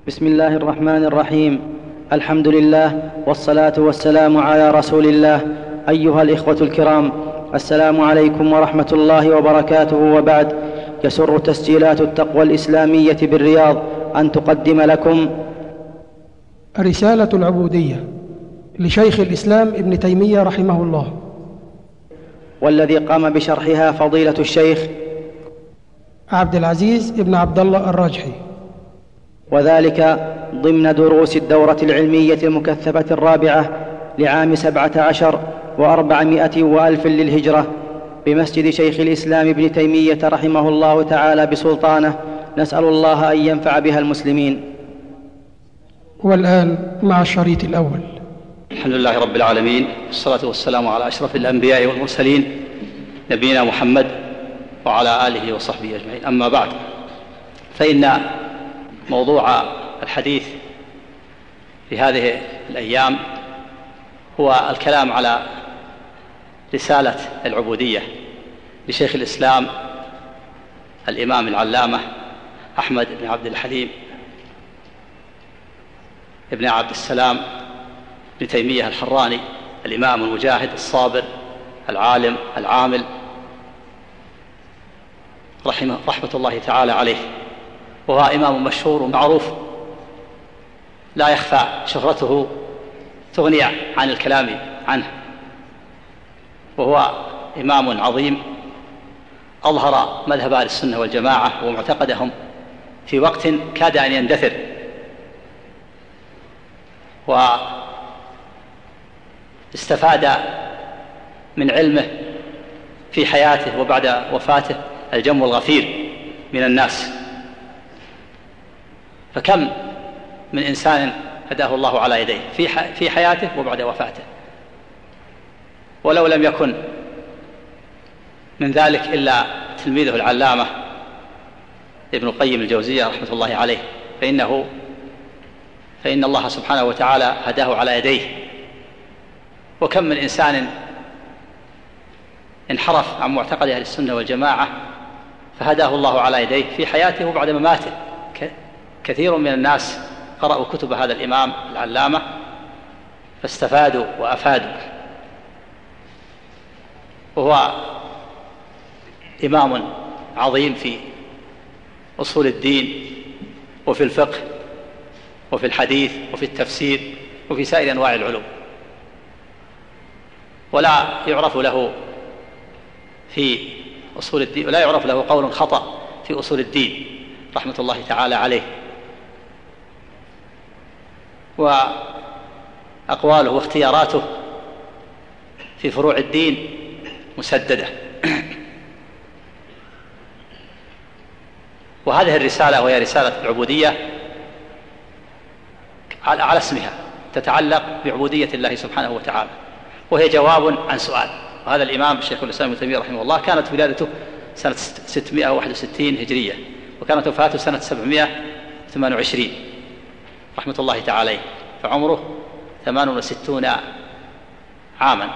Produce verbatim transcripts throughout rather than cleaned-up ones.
بسم الله الرحمن الرحيم. الحمد لله والصلاة والسلام على رسول الله. أيها الإخوة الكرام، السلام عليكم ورحمة الله وبركاته، وبعد. يسر تسجيلات التقوى الإسلامية بالرياض أن تقدم لكم رسالة العبودية لشيخ الإسلام ابن تيمية رحمه الله، والذي قام بشرحها فضيلة الشيخ عبد العزيز ابن عبد الله الراجحي، وذلك ضمن دروس الدورة العلمية المكثفة الرابعة لعام سبعة عشر وأربعمائة وألف للهجرة بمسجد شيخ الإسلام ابن تيمية رحمه الله تعالى بسلطانه. نسأل الله أن ينفع بها المسلمين. والآن مع الشريط الأول. الحمد لله رب العالمين، والصلاة والسلام على أشرف الأنبياء والمرسلين، نبينا محمد وعلى آله وصحبه أجمعين. أما بعد، فإن موضوع الحديث في هذه الأيام هو الكلام على رسالة العبودية لشيخ الإسلام الإمام العلامة أحمد بن عبد الحليم ابن عبد السلام بن تيمية الحراني، الإمام المجاهد الصابر العالم العامل رحمه رحمة الله تعالى عليه. وهو إمام مشهور ومعروف لا يخفى شهرته تغني عن الكلام عنه، وهو إمام عظيم أظهر مذهب أهل السنة والجماعة ومعتقدهم في وقت كاد أن يندثر، واستفاد من علمه في حياته وبعد وفاته الجم الغفير من الناس. فكم من إنسان هداه الله على يديه في حياته وبعد وفاته، ولو لم يكن من ذلك إلا تلميذه العلامة ابن القيم الجوزية رحمة الله عليه، فإنه فإن الله سبحانه وتعالى هداه على يديه. وكم من إنسان انحرف عن معتقد أهل السنة والجماعة فهداه الله على يديه في حياته وبعد مماته. كثير من الناس قرأوا كتب هذا الإمام العلامة فاستفادوا وأفادوا. وهو إمام عظيم في أصول الدين وفي الفقه وفي الحديث وفي التفسير وفي سائر أنواع العلوم، ولا يعرف له في أصول الدين ولا يعرف له قول خطأ في أصول الدين رحمة الله تعالى عليه. وأقواله واختياراته في فروع الدين مسددة. وهذه الرسالة وهي رسالة العبودية على اسمها تتعلق بعبودية الله سبحانه وتعالى، وهي جواب عن سؤال. وهذا الإمام الشيخ الإسلام ابن تيمية رحمه الله كانت ولادته سنة ستمائة وواحد وستين هجرية، وكانت وفاته سنة سبعمائة وثمانية وعشرين رحمة الله تعالى عليه، فعمره ثمان وستون عاما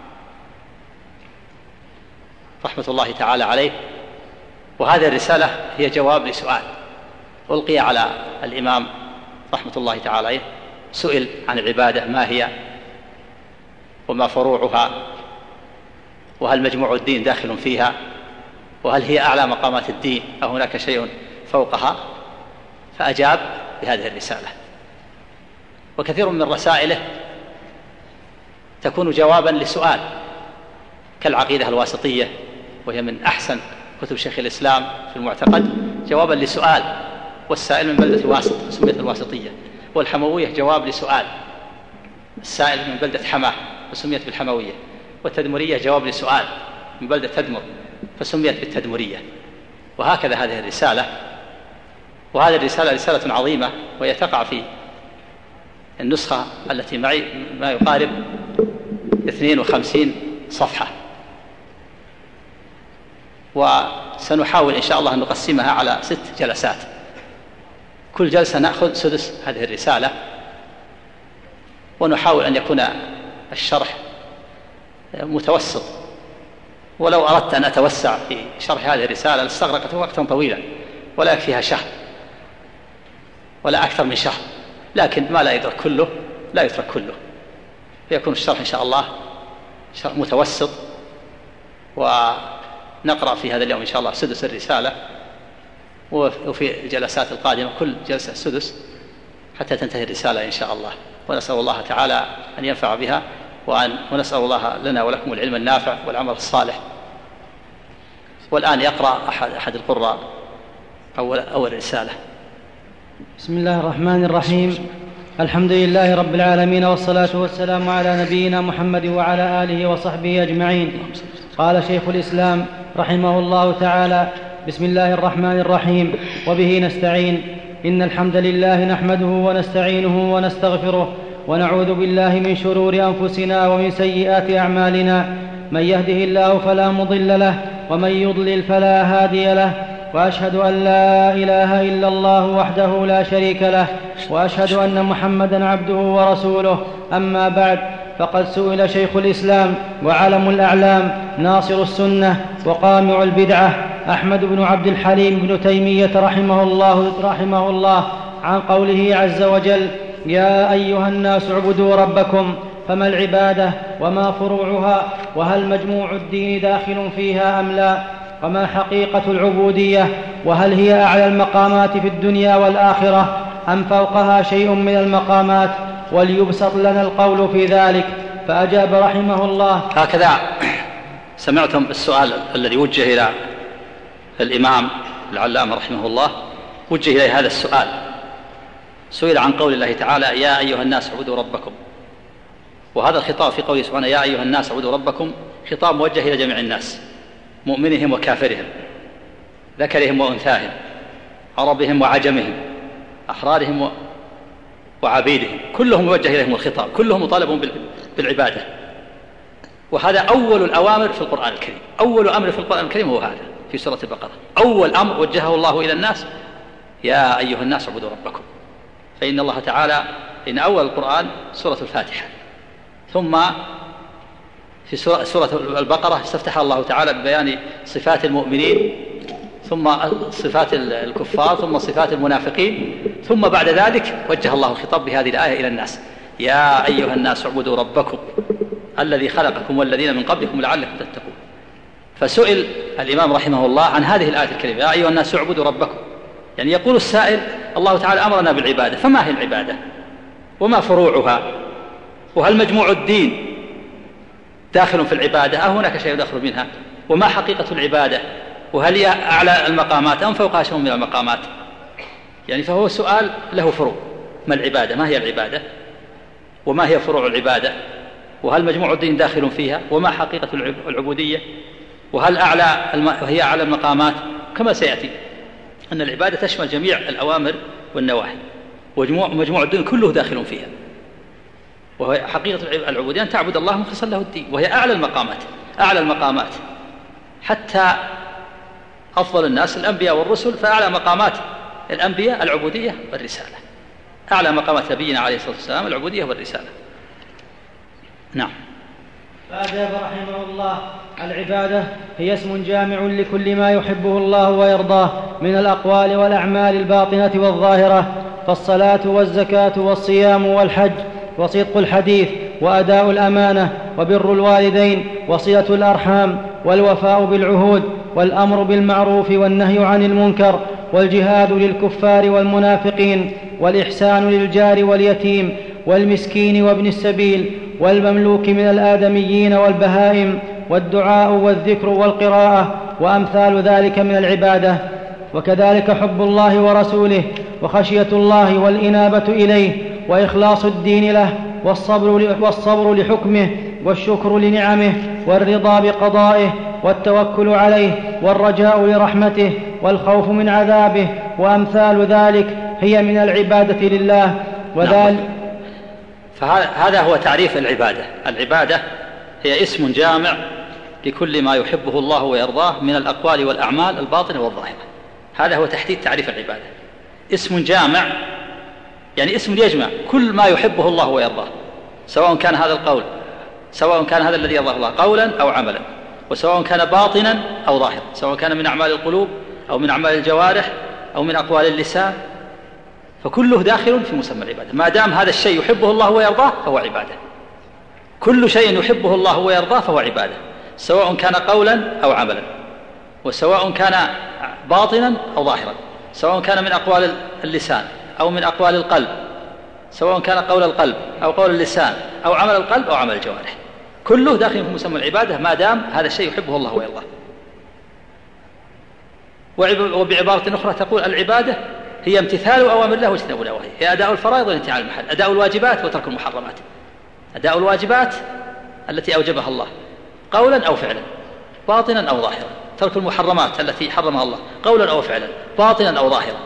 رحمة الله تعالى عليه. وهذه الرسالة هي جواب لسؤال ألقي على الإمام رحمة الله تعالى عليه. سئل عن العبادة ما هي وما فروعها، وهل مجموع الدين داخل فيها، وهل هي أعلى مقامات الدين أو هناك شيء فوقها، فأجاب بهذه الرسالة. وكثير من رسائله تكون جوابا لسؤال، كالعقيدة الواسطية وهي من أحسن كتب شيخ الإسلام في المعتقد، جوابا لسؤال. والسائل من بلدة الواسط سميت الواسطية، والحموية جواب لسؤال، السائل من بلدة حماه فسميت بالحموية، والتدمرية جواب لسؤال من بلدة تدمر فسميت بالتدمرية. وهكذا هذه الرسالة. وهذه الرسالة رسالة عظيمة، وهي تقع في النسخة التي معي ما يقارب اثنين وخمسين صفحة، وسنحاول إن شاء الله أن نقسمها على ست جلسات، كل جلسة نأخذ سدس هذه الرسالة، ونحاول أن يكون الشرح متوسط. ولو أردت أن أتوسع في شرح هذه الرسالة لاستغرقت وقتا طويلا ولا يكفيها شهر، ولا أكثر من شهر، لكن ما لا يدرك كله لا يترك كله، فيكون الشرح إن شاء الله شرح متوسط، ونقرأ في هذا اليوم إن شاء الله سدس الرسالة، وفي الجلسات القادمة كل جلسة سدس حتى تنتهي الرسالة إن شاء الله. ونسأل الله تعالى أن ينفع بها، وأن ونسأل الله لنا ولكم العلم النافع والعمل الصالح. والآن يقرأ أحد, أحد القراء أول, أول رسالة. بسم الله الرحمن الرحيم. الحمد لله رب العالمين، والصلاة والسلام على نبينا محمد وعلى آله وصحبه أجمعين. قال شيخ الإسلام رحمه الله تعالى: بسم الله الرحمن الرحيم، وبه نستعين. إن الحمد لله نحمده ونستعينه ونستغفره، ونعوذ بالله من شرور أنفسنا ومن سيئات أعمالنا. من يهده الله فلا مضل له، ومن يضلل فلا هادي له. وأشهد أن لا إله إلا الله وحده لا شريك له، وأشهد أن محمدًا عبده ورسوله. أما بعد، فقد سئل شيخ الإسلام وعلم الأعلام ناصر السنة وقامع البدعة أحمد بن عبد الحليم بن تيمية رحمه الله, رحمه الله عن قوله عز وجل: يا أيها الناس اعبدوا ربكم، فما العبادة وما فروعها، وهل مجموع الدين داخل فيها أم لا، وما حقيقة العبودية، وهل هي أعلى المقامات في الدنيا والآخرة أم فوقها شيء من المقامات، وليبسط لنا القول في ذلك. فأجاب رحمه الله: هكذا سمعتم السؤال الذي وجه إلى الإمام العلامة رحمه الله، وجه إليه هذا السؤال، سئل عن قول الله تعالى: يا أيها الناس اعبدوا ربكم. وهذا الخطاب في قوله سبحانه: يا أيها الناس اعبدوا ربكم، خطاب موجه إلى جميع الناس، مؤمنهم وكافرهم، ذكرهم وأنثاهم، عربهم وعجمهم، أحرارهم وعبيدهم، كلهم موجه إليهم الخطاب، كلهم مطالبون بالعبادة. وهذا أول الأوامر في القرآن الكريم، أول أمر في القرآن الكريم هو هذا في سورة البقرة، أول أمر وجهه الله إلى الناس: يا أيها الناس اعبدوا ربكم. فإن الله تعالى إن أول القرآن سورة الفاتحة، ثم في سورة البقرة استفتح الله تعالى ببيان صفات المؤمنين، ثم صفات الكفار، ثم صفات المنافقين، ثم بعد ذلك وجه الله الخطاب بهذه الآية إلى الناس: يا أيها الناس اعبدوا ربكم الذي خلقكم والذين من قبلكم لعلكم تتقون. فسئل الإمام رحمه الله عن هذه الآية الكريمة: يا أيها الناس اعبدوا ربكم، يعني يقول السائل: الله تعالى أمرنا بالعبادة، فما هي العبادة وما فروعها، وهل مجموع الدين داخل في العبادة أو هناك شيء يدخل منها، وما حقيقة العبادة، وهل هي أعلى المقامات أم فوقها شيء من المقامات. يعني فهو سؤال له فروع: ما العبادة، ما هي العبادة، وما هي فروع العبادة، وهل مجموع الدين داخل فيها، وما حقيقة العبودية، وهل أعلى وهي أعلى المقامات. كما سيأتي أن العبادة تشمل جميع الأوامر والنواهي، ومجموع الدين كله داخل فيها. وهي حقيقة العبودية أن تعبد الله مخلصا له الدين، وهي أعلى المقامات أعلى المقامات حتى أفضل الناس الأنبياء والرسل، فأعلى مقامات الأنبياء العبودية والرسالة، أعلى مقامات نبينا عليه الصلاة والسلام العبودية والرسالة. نعم. فأجاب رحمه الله: العبادة هي اسم جامع لكل ما يحبه الله ويرضاه من الأقوال والأعمال الباطنة والظاهرة، فالصلاة والزكاة والصيام والحج وصدق الحديث وأداء الأمانة وبر الوالدين وصلة الأرحام والوفاء بالعهود والأمر بالمعروف والنهي عن المنكر والجهاد للكفار والمنافقين والإحسان للجار واليتيم والمسكين وابن السبيل والمملوك من الآدميين والبهائم والدعاء والذكر والقراءة وأمثال ذلك من العبادة. وكذلك حب الله ورسوله وخشية الله والإنابة إليه وإخلاص الدين له والصبر, والصبر لحكمه والشكر لنعمه والرضا بقضائه والتوكل عليه والرجاء لرحمته والخوف من عذابه وأمثال ذلك هي من العبادة لله. وذلك فهذا هو تعريف العبادة. العبادة هي اسم جامع لكل ما يحبه الله ويرضاه من الأقوال والأعمال الباطنة والظاهرة. هذا هو تحديد تعريف العبادة. اسم جامع يعني اسم يجمع كل ما يحبه الله ويرضاه، سواء كان هذا القول سواء كان هذا الذي يرضاه الله قولا أو عملا، وسواء كان باطنا أو ظاهرا، سواء كان من أعمال القلوب أو من أعمال الجوارح أو من أقوال اللسان فكله داخل في مسمى العبادة. ما دام هذا الشيء يحبه الله ويرضاه فهو عبادة. كل شيء يحبه الله ويرضاه فهو عبادة، سواء كان قولا أو عملا، وسواء كان باطنا أو ظاهرا، سواء كان من أقوال اللسان أو من أقوال القلب، سواء كان قول القلب أو قول اللسان أو عمل القلب أو عمل الجوارح، كله داخل في مسمى العبادة ما دام هذا الشيء يحبه الله ويرضاه. وبعبارة أخرى تقول العبادة هي امتثال أوامر الله واجتناب نواهيه، هي أداء الفرائض والانتهاء عن المحال، أداء الواجبات وترك المحرمات. أداء الواجبات التي أوجبها الله قولا أو فعلا، باطنا أو ظاهرا، ترك المحرمات التي حرمها الله قولا أو فعلا، باطنا أو ظاهرا.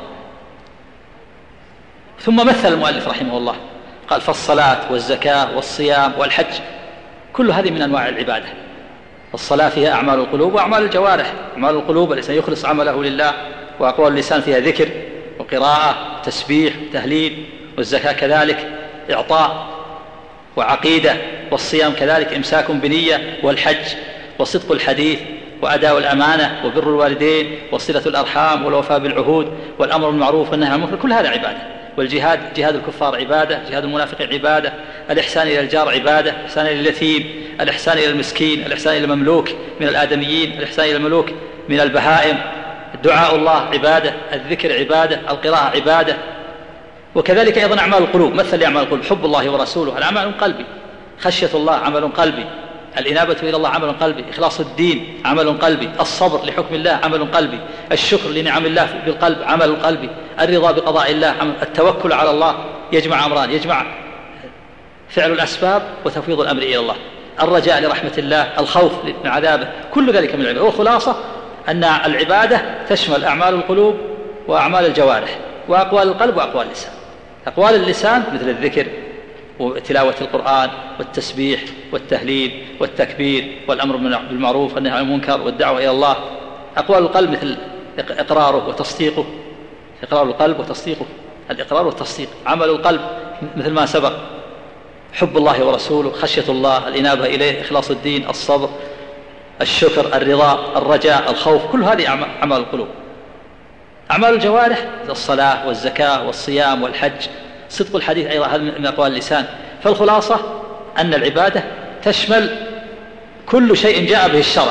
ثم مثل المؤلف رحمه الله قال: فالصلاة والزكاة والصيام والحج كل هذه من أنواع العبادة. الصلاة فيها أعمال القلوب وأعمال الجوارح. أعمال القلوب الإنسان يخلص عمله لله، وأقوال اللسان فيها ذكر وقراءة تسبيح تهليل، والزكاة كذلك إعطاء وعقيدة، والصيام كذلك إمساك بنية، والحج وصدق الحديث وأداء الأمانة وبر الوالدين وصلة الأرحام والوفاء بالعهود والأمر بالمعروف والنهي عن المنكر، كل هذا عبادة. والجهاد، جهاد الكفار عبادة، جهاد المنافقين عبادة، الإحسان إلى الجار عبادة، الإحسان إلى اليتيم، الإحسان إلى المسكين، الإحسان إلى المملوك من الآدميين، الإحسان إلى الملوك من البهائم، دعاء الله عبادة، الذكر عبادة، القراءة عبادة. وكذلك أيضا أعمال القلوب، مثل أعمال القلوب: حب الله ورسوله العمل قلبي، خشية الله عمل قلبي، الإنابة إلى الله عمل قلبي، إخلاص الدين عمل قلبي، الصبر لحكم الله عمل قلبي، الشكر لنعم الله بالقلب عمل قلبي، الرضا بقضاء الله عمل، التوكل على الله يجمع أمران، يجمع فعل الأسباب وتفويض الأمر إلى الله، الرجاء لرحمة الله، الخوف من عذابه، كل ذلك من العبادة. والخلاصة أن العبادة تشمل أعمال القلوب وأعمال الجوارح وأقوال القلب وأقوال اللسان. أقوال اللسان مثل الذكر وتلاوة القرآن والتسبيح والتهليل والتكبير والأمر بالمعروف والنهي عن المنكر والدعوة إلى الله. أقوال القلب مثل إقراره وتصديقه، إقرار القلب وتصديقه، الإقرار والتصديق. عمل القلب مثل ما سبق: حب الله ورسوله، خشية الله، الإنابة إليه، إخلاص الدين، الصبر، الشكر، الرضا، الرجاء، الخوف، كل هذه أعمال القلوب. أعمال الجوارح الصلاة والزكاة والصيام والحج، صدق الحديث أيضا هذا من أقوال اللسان. فالخلاصة أن العبادة تشمل كل شيء جاء به الشرع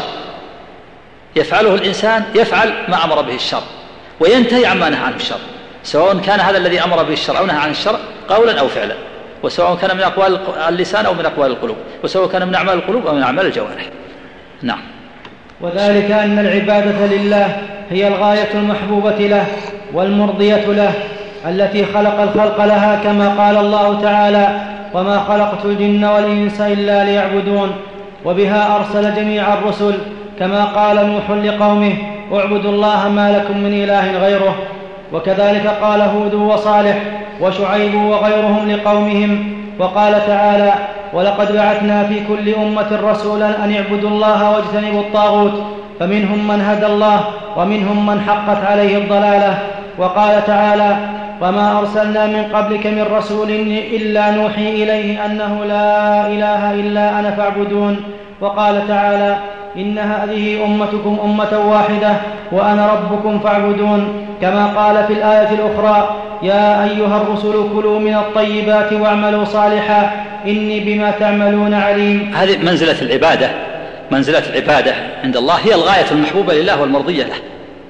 يفعله الإنسان، يفعل ما أمر به الشرع وينتهي عما نهى عنه الشرع، سواء كان هذا الذي أمر به الشرع أو نهى عن الشرع قولا أو فعلا، وسواء كان من أقوال اللسان أو من أقوال القلوب، وسواء كان من أعمال القلوب أو من أعمال الجوارح. نعم. وذلك أن العبادة لله هي الغاية المحبوبة له والمرضية له التي خلق الخلق لها، كما قال الله تعالى: وما خلقت الجن والإنس إلا ليعبدون. وبها أرسل جميع الرسل، كما قال نوح لقومه: اعبدوا الله ما لكم من إله غيره. وكذلك قال هود وصالح وشعيب وغيرهم لقومهم. وقال تعالى: ولقد بعثنا في كل أمة رسولا أن اعبدوا الله واجتنبوا الطاغوت، فمنهم من هدى الله ومنهم من حقت عليه الضلالة. وقال تعالى: وما أرسلنا من قبلك من رسول إلا نوحي إليه أنه لا إله إلا أنا فاعبدون. وقال تعالى: إن هذه أمتكم أمة واحدة وأنا ربكم فاعبدون. كما قال في الآية الأخرى: يا أيها الرسل كلوا من الطيبات واعملوا صالحا إني بما تعملون عليم. هذه منزلة العبادة، منزلة العبادة عند الله هي الغاية المحبوبة لله والمرضية له.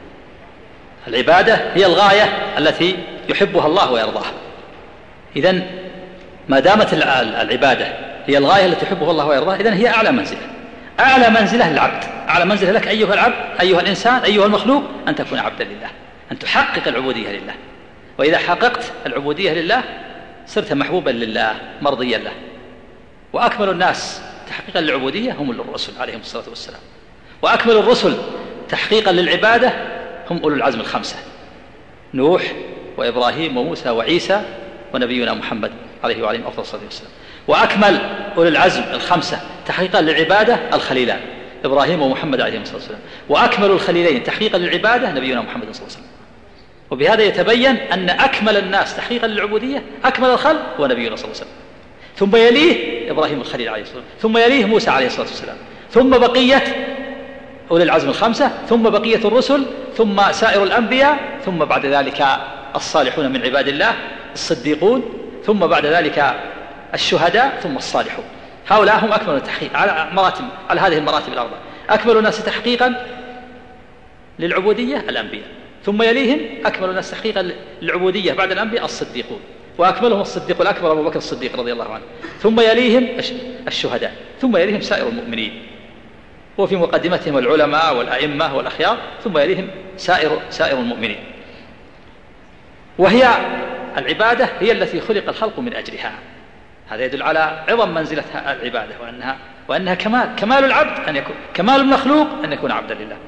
العبادة هي الغاية التي يحبها الله ويرضاها. إذن ما دامت العبادة هي الغاية التي يحبها الله ويرضاها، إذن هي أعلى منزلة، أعلى منزلة للعبد، أعلى منزلة لك أيها العبد، أيها الإنسان، أيها المخلوق، أن تكون عبدا لله، أن تحقق العبودية لله. وإذا حققت العبودية لله صرت محبوبا لله مرضيا له. وأكمل الناس تحقيقا للعبودية هم الرسل عليهم الصلاة والسلام، وأكمل الرسل تحقيقا للعبادة هم أولو العزم الخمسة: نوح وإبراهيم وموسى وعيسى ونبينا محمد عليه وعليهم أفضل الصلاة والسلام. وأكمل أولو العزم الخمسة تحقيقا للعبادة الخليلان إبراهيم ومحمد عليهم الصلاة والسلام. وأكمل الخليلين تحقيقا للعبادة نبينا محمد صلى الله عليه وسلم. وبهذا يتبين أن أكمل الناس تحقيقا للعبودية أكمل الخلق هو نبينا صلى الله عليه وسلم، ثم يليه إبراهيم الخليل عليه الصلاة والسلام، ثم يليه موسى عليه الصلاة والسلام، ثم بقية أولي العزم الخمسة، ثم بقية الرسل، ثم سائر الأنبياء، ثم بعد ذلك الصالحون من عباد الله الصديقون، ثم بعد ذلك الشهداء، ثم الصالحون. هؤلاء هم أكمل التحقيق على مراتب، على هذه المراتب الأربعة. أكمل الناس تحقيقا للعبودية الأنبياء، ثم يليهم أكمل الناس تحقيقا للعبودية بعد الأنبياء الصديقون، وأكملهم الصديق الأكبر أبو بكر الصديق رضي الله عنه، ثم يليهم الشهداء، ثم يليهم سائر المؤمنين، وفي مقدمتهم العلماء والأئمة والأخيار، ثم يليهم سائر سائر المؤمنين. وهي العبادة هي التي خلق الخلق من أجلها. هذا يدل على عظم منزلة العبادة، وأنها وأنها كمال كمال العبد أن يكون كمال المخلوق أن يكون عبدا لله،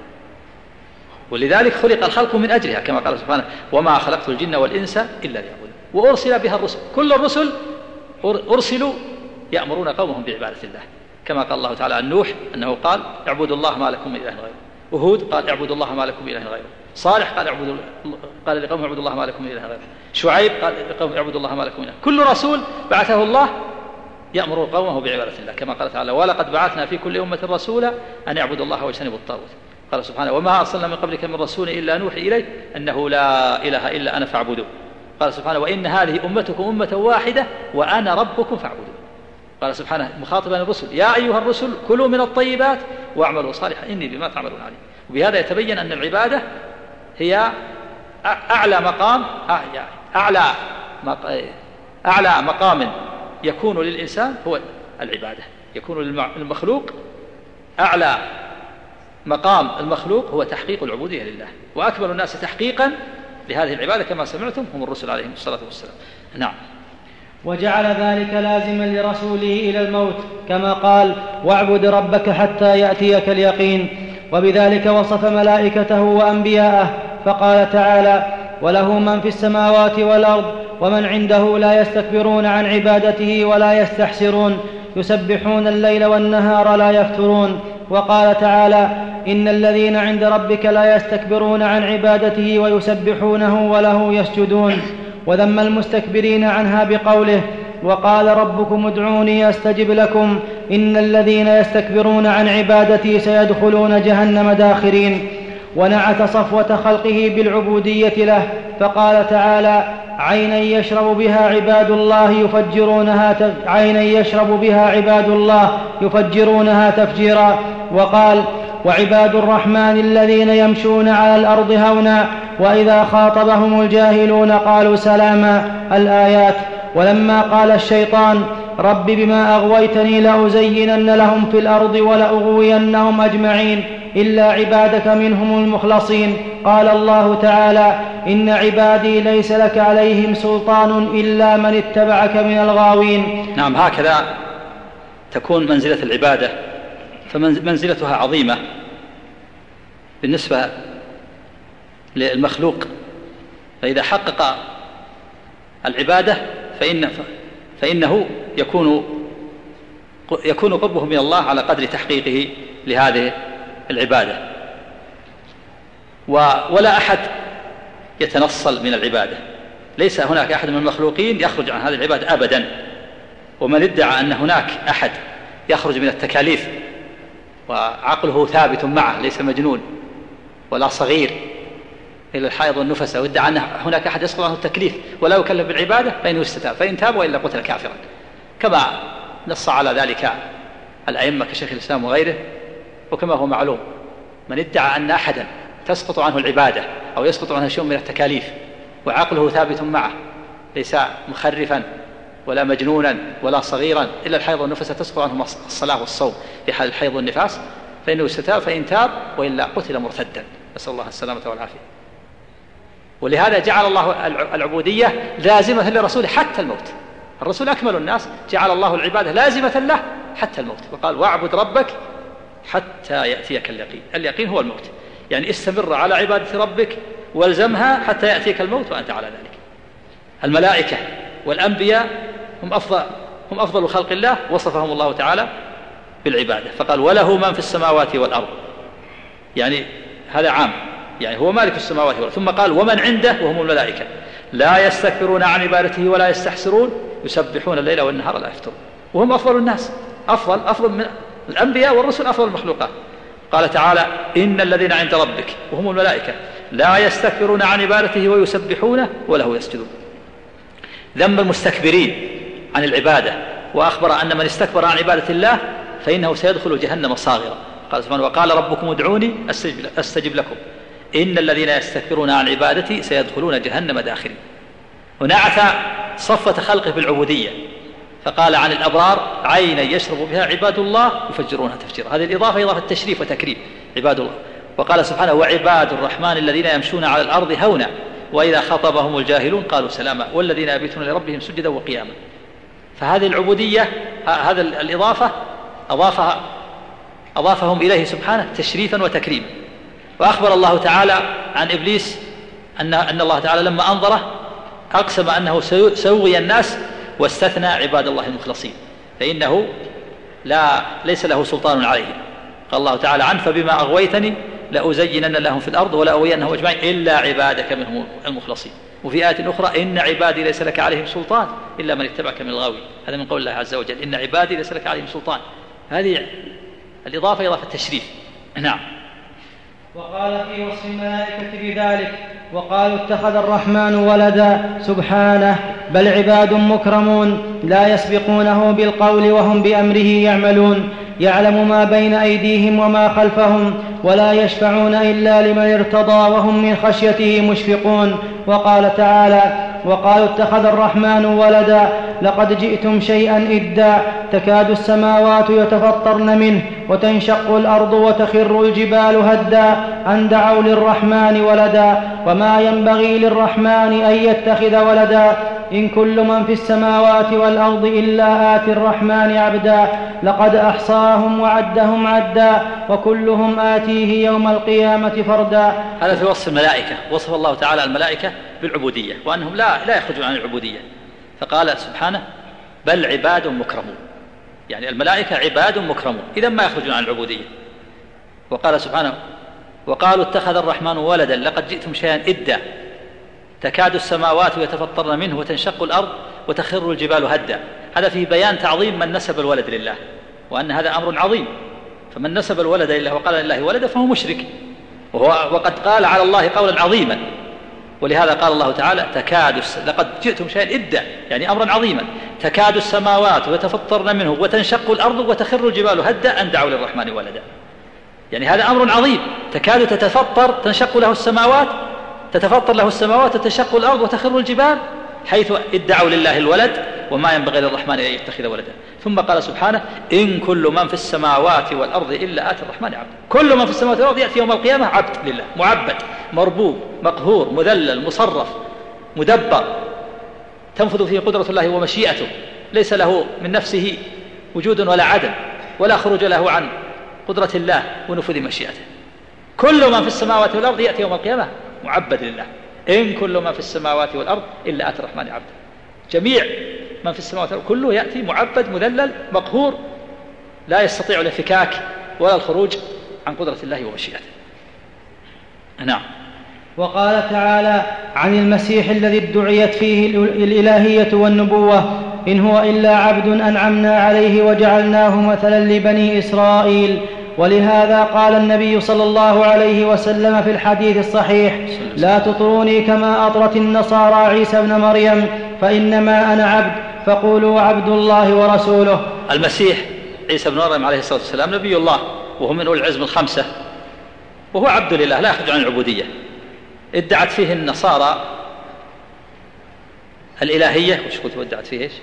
ولذلك خلق الخلق من أجلها، كما قال سبحانه: وما خلقت الجن والإنس إلا ليعبدون. وأرسل بها الرسل، كل الرسل أرسلوا يأمرون قومهم بعبادة الله، كما قال الله تعالى عن نوح أنه قال: اعبدوا الله ما لكم من إله غيره. وهود قال: اعبدوا الله ما لكم من إله غيره. صالح قال: اعبدوا قال لقومه: اعبدوا الله ما لكم من إله غيره. شعيب قال لقومه: اعبدوا الله ما لكم من إله. كل رسول بعثه الله يأمر قومه بعبادة الله، كما قال تعالى: ولقد بعثنا في كل أمة رسولا أن يعبدوا الله واجتنبوا الطاغوت. قال سبحانه: وما أرسلنا من قبلك من رسول إلا نوحي إليه أنه لا إله إلا أنا فاعبدون. قال سبحانه: وإن هذه أمتكم أمة واحدة وأنا ربكم فاعبدون. قال سبحانه مخاطبا الرسل: يا أيها الرسل كلوا من الطيبات واعملوا صالحا إني بما تعملون عليم. وبهذا يتبين أن العبادة هي أعلى مقام أعلى أعلى مقام يكون للإنسان هو العبادة، يكون للمخلوق أعلى مقام المخلوق هو تحقيق العبودية لله، وأكمل الناس تحقيقا لهذه العبادة كما سمعتم هم الرسل عليهم الصلاة والسلام. نعم. وجعل ذلك لازما لرسوله إلى الموت، كما قال: واعبد ربك حتى يأتيك اليقين. وبذلك وصف ملائكته وأنبياءه، فقال تعالى: وله من في السماوات والأرض ومن عنده لا يستكبرون عن عبادته ولا يستحسرون يسبحون الليل والنهار لا يفترون. وقال تعالى: إن الذين عند ربك لا يستكبرون عن عبادته ويسبحونه وله يسجدون. وذم المستكبرين عنها بقوله: وقال ربكم ادعوني أستجب لكم إن الذين يستكبرون عن عبادتي سيدخلون جهنم داخرين. ونعت صفوة خلقه بالعبودية له، فقال تعالى: عينا يشرب بها عباد الله يفجرونها تف... عينا يشرب بها عباد الله يفجرونها تفجيرا. وقال: وعباد الرحمن الذين يمشون على الأرض هونا وإذا خاطبهم الجاهلون قالوا سلاما. الآيات. ولما قال الشيطان: رب بما أغويتني لأزينن لهم في الأرض ولأغوينهم أجمعين إلا عبادك منهم المخلصين، قال الله تعالى: إن عبادي ليس لك عليهم سلطان إلا من اتبعك من الغاوين. نعم، هكذا تكون منزلة العبادة، فمنزلتها عظيمة بالنسبة للمخلوق. فإذا حقق العبادة فإن فإنه يكون يكون قربه من الله على قدر تحقيقه لهذه العبادة، ولا أحد يتنصل من العبادة. ليس هناك أحد من المخلوقين يخرج عن هذه العبادة أبدا. ومن ادعى أن هناك أحد يخرج من التكاليف وعقله ثابت معه، ليس مجنون ولا صغير إلى الحائض والنفس، وادعى أن هناك أحد يسقط عنه التكليف ولا يكلف بالعبادة فإنه يستتاب، فإن تاب وإلا قتل كافرا، كما نص على ذلك الأئمة كشيخ الإسلام وغيره. وكما هو معلوم، من ادعى أن أحدا تسقط عنه العبادة أو يسقط عنه شيء من التكاليف وعقله ثابت معه، ليس مخرفا ولا مجنونا ولا صغيرا، إلا الحيض والنفس تسقط عنه الصلاة والصوم في حال الحيض والنفاس، فإنه يستتاب فإن تاب وإلا قتل مرتدا، نسأل الله السلامة والعافية. ولهذا جعل الله العبودية لازمة لرسوله حتى الموت. الرسول أكمل الناس، جعل الله العبادة لازمة له حتى الموت، وقال: واعبد ربك حتى يأتيك اليقين. اليقين هو الموت، يعني استمر على عبادة ربك والزمها حتى يأتيك الموت وأنت على ذلك. الملائكة والأنبياء هم أفضل, هم أفضل خلق الله، وصفهم الله تعالى بالعبادة، فقال: وله من في السماوات والأرض، يعني هذا عام، يعني هو مالك السماوات والأرض. ثم قال: ومن عنده وهم الملائكة لا يستكبرون عن عبادته ولا يستحسرون يسبحون الليل والنهار لا يفترون. وهم أفضل الناس، أفضل أفضل من الأنبياء والرسل، أفضل المخلوقات. قال تعالى: إن الذين عند ربك وهم الملائكة لا يستكبرون عن عبادته ويسبحونه وله يسجدون. ذم المستكبرين عن العبادة، وأخبر أن من استكبر عن عبادة الله فإنه سيدخل جهنم صاغرا. قال سبحانه: وقال ربكم ادعوني أستجب لكم إن الذين يستكبرون عن عبادتي سيدخلون جهنم داخرين. ونعت صفة خلقه بالعبودية، فقال عن الأبرار: عينا يشرب بها عباد الله يفجرونها تفجيرا. هذه الإضافة إضافة تشريف وتكريم، عباد الله. وقال سبحانه: وعباد الرحمن الذين يمشون على الأرض هونا وإذا خاطبهم الجاهلون قالوا سلاما والذين يبيتون لربهم سجدا وقياما. فهذه العبودية، هذا الإضافة أضافها أضافهم إليه سبحانه تشريفا وتكريما. وأخبر الله تعالى عن إبليس أن أن الله تعالى لما أنظره أقسم أنه سيغوي الناس واستثنى عباد الله المخلصين، فإنه لا ليس له سلطان عليهم. قال الله تعالى عنه: فبما أغويتني لأزينن لهم في الأرض ولأغوينهم أجمعين إلا عبادك منهم المخلصين. وفي آية أخرى: إن عبادي ليس لك عليهم سلطان إلا من اتبعك من الغاوي. هذا من قول الله عز وجل: إن عبادي ليس لك عليهم سلطان. هذه الإضافة إضافة تشريف. نعم. وقال في وصف الملائكة بذلك: وقالوا اتخذ الرحمن ولدا سبحانه بل عباد مكرمون لا يسبقونه بالقول وهم بأمره يعملون يعلم ما بين أيديهم وما خلفهم ولا يشفعون إلا لمن ارتضى وهم من خشيته مشفقون. وقال تعالى: وقالوا اتخذ الرحمن ولدا لقد جئتم شيئا إدا تكاد السماوات يتفطرن منه وتنشق الأرض وتخر الجبال هدا أن دعوا للرحمن ولدا وما ينبغي للرحمن أن يتخذ ولدا إن كل من في السماوات والأرض إلا آتي الرحمن عبدا لقد أحصاهم وعدهم عدا وكلهم آتيه يوم القيامة فردا. هذا في وصف الملائكة. وصف الله تعالى الملائكة بالعبودية وأنهم لا, لا يخرجون عن العبودية، فقال سبحانه: بل عباد مكرمون، يعني الملائكة عباد مكرمون إذا ما يخرجون عن العبودية. وقال سبحانه: وقالوا اتخذ الرحمن ولدا لقد جئتم شيئا إدا تكاد السماوات يتفطرن منه وتنشق الأرض وتخر الجبال هدا. هذا فيه بيان تعظيم من نسب الولد لله، وأن هذا أمر عظيم. فمن نسب الولد لله وقال لله ولد فهو مشرك، وهو وقد قال على الله قولا عظيما. ولهذا قال الله تعالى: تكاد لقد جئتم شيئا إدا، يعني أمرا عظيما. تكاد السماوات يتفطرن منه وتنشق الأرض وتخر الجبال هدا أن دعوا للرحمن ولدا. يعني هذا أمر عظيم، تكاد تتفطر تنشق له السماوات تتفطر له السماوات وتنشق الأرض وتخر الجبال، حيث ادعوا لله الولد وما ينبغي للرحمن أن يتخذ ولدا. ثم قال سبحانه: إن كل من في السماوات والأرض إلا آتي الرحمن عبدا. كل من في السماوات والأرض يأتي يوم القيامة عبد لله، معبد، مربوب، مقهور، مذلل، مصرف، مدبر، تنفذ فيه قدرة الله ومشيئته، ليس له من نفسه وجود ولا عدم ولا خروج له عن قدرة الله ونفوذ مشيئته. كل من في السماوات والأرض يأتي يوم القيامة معبد لله. إن كل من في السماوات والأرض إلا آتي الرحمن عبدا. جميع من في السماوات والأرض كله يأتي معبد مذلل مقهور، لا يستطيع الانفكاك ولا الخروج عن قدرة الله ومشيئته. نعم. وقال تعالى عن المسيح الذي ادعيت فيه الإلهية والنبوة: إن هو إلا عبد أنعمنا عليه وجعلناه مثلا لبني إسرائيل. ولهذا قال النبي صلى الله عليه وسلم في الحديث الصحيح: لا تطروني كما أطرت النصارى عيسى ابن مريم فإنما أنا عبد فقولوا عبد الله ورسوله. المسيح عيسى بن مريم عليه الصلاة والسلام نبي الله، وهو من أولي العزم الخمسة، وهو عبد لله لا يخرج عن العبودية. ادعت فيه النصارى الإلهية، وش قلت ادعت فيه إيش؟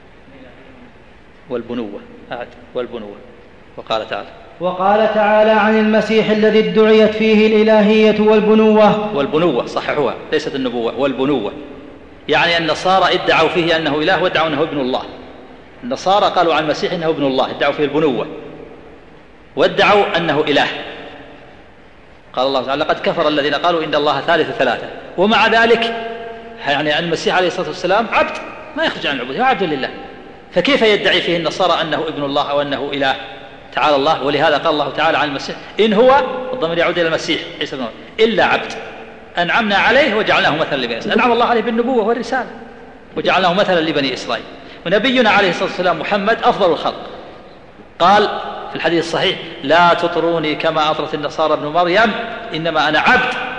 والبنوة. والبنوة. وقال تعالى وقال تعالى عن المسيح الذي ادعيت فيه الإلهية والبنوة. والبنوة صححوها، ليست النبوة، والبنوة. يعني النصارى ادعوا فيه أنه إله وادعوا أنه ابن الله. النصارى قالوا عن المسيح أنه ابن الله، ادعوا فيه البنوة وادعوا أنه إله. قال الله تعالى: لقد كفر الذين قالوا إن الله ثالث ثلاثة. ومع ذلك يعني المسيح عليه الصلاة والسلام عبد ما يخرج عن العبودية، هو عبد لله. فكيف يدعي فيه النصارى أنه ابن الله أو أنه إله؟ تعالى الله. ولهذا قال الله تعالى عن المسيح: إن هو، الضمير يعود إلى المسيح عيسى بن مريم، إلا عبد أنعمنا عليه وجعلناه مثلا لبني إسرائيل. أنعم الله عليه بالنبوة والرسالة وجعلناه مثلا لبني إسرائيل. ونبينا عليه الصلاة والسلام محمد أفضل الخلق. قال في الحديث الصحيح: لا تطروني كما أطرت النصارى ابن مريم إنما أنا عبد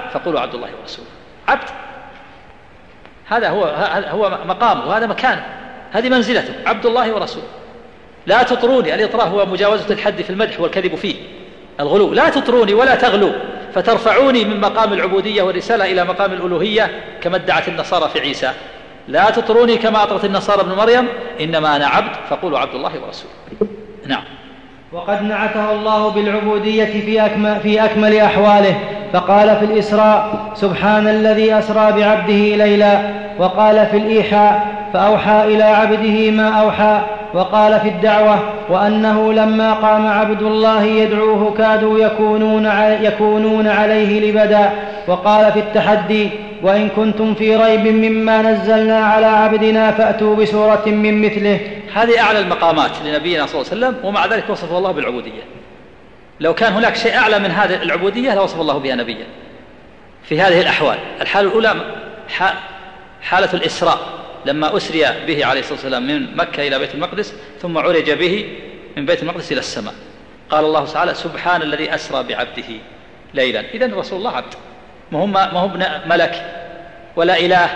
فقولوا عبد الله ورسوله. عبد، هذا هو هو مقامه وهذا مكانه، هذه منزلته، عبد الله ورسوله. لا تطروني، الإطراء هو مجاوزة الحد في المدح والكذب فيه، الغلو. لا تطروني ولا تغلو فترفعوني من مقام العبودية والرسالة إلى مقام الألوهية كما ادعت النصارى في عيسى. لا تطروني كما أطرت النصارى ابن مريم، إنما أنا عبد فقولوا عبد الله ورسوله. نعم. وقد نعته الله بالعبودية في أكمل, في أكمل أحواله، فقال في الإسراء: سبحان الذي أسرى بعبده ليلا. وقال في الإيحاء: فأوحى إلى عبده ما أوحى. وقال في الدعوة: وأنه لما قام عبد الله يدعوه كادوا يكونون, يكونون عليه لبدا. وقال في التحدي: وإن كنتم في ريب مما نزلنا على عبدنا فأتوا بسورة من مثله. هذه أعلى المقامات لنبينا صلى الله عليه وسلم، ومع ذلك وصفه الله بالعبودية. لو كان هناك شيء أعلى من هذه العبودية لوصف الله بها نبيا في هذه الأحوال. الحالة الأولى حالة الإسراء، لما أسري به عليه الصلاة والسلام من مكة إلى بيت المقدس ثم عرج به من بيت المقدس إلى السماء. قال الله تعالى: سبحان الذي أسرى بعبده ليلا. إذن رسول الله عبد، ما هو ملك ولا إله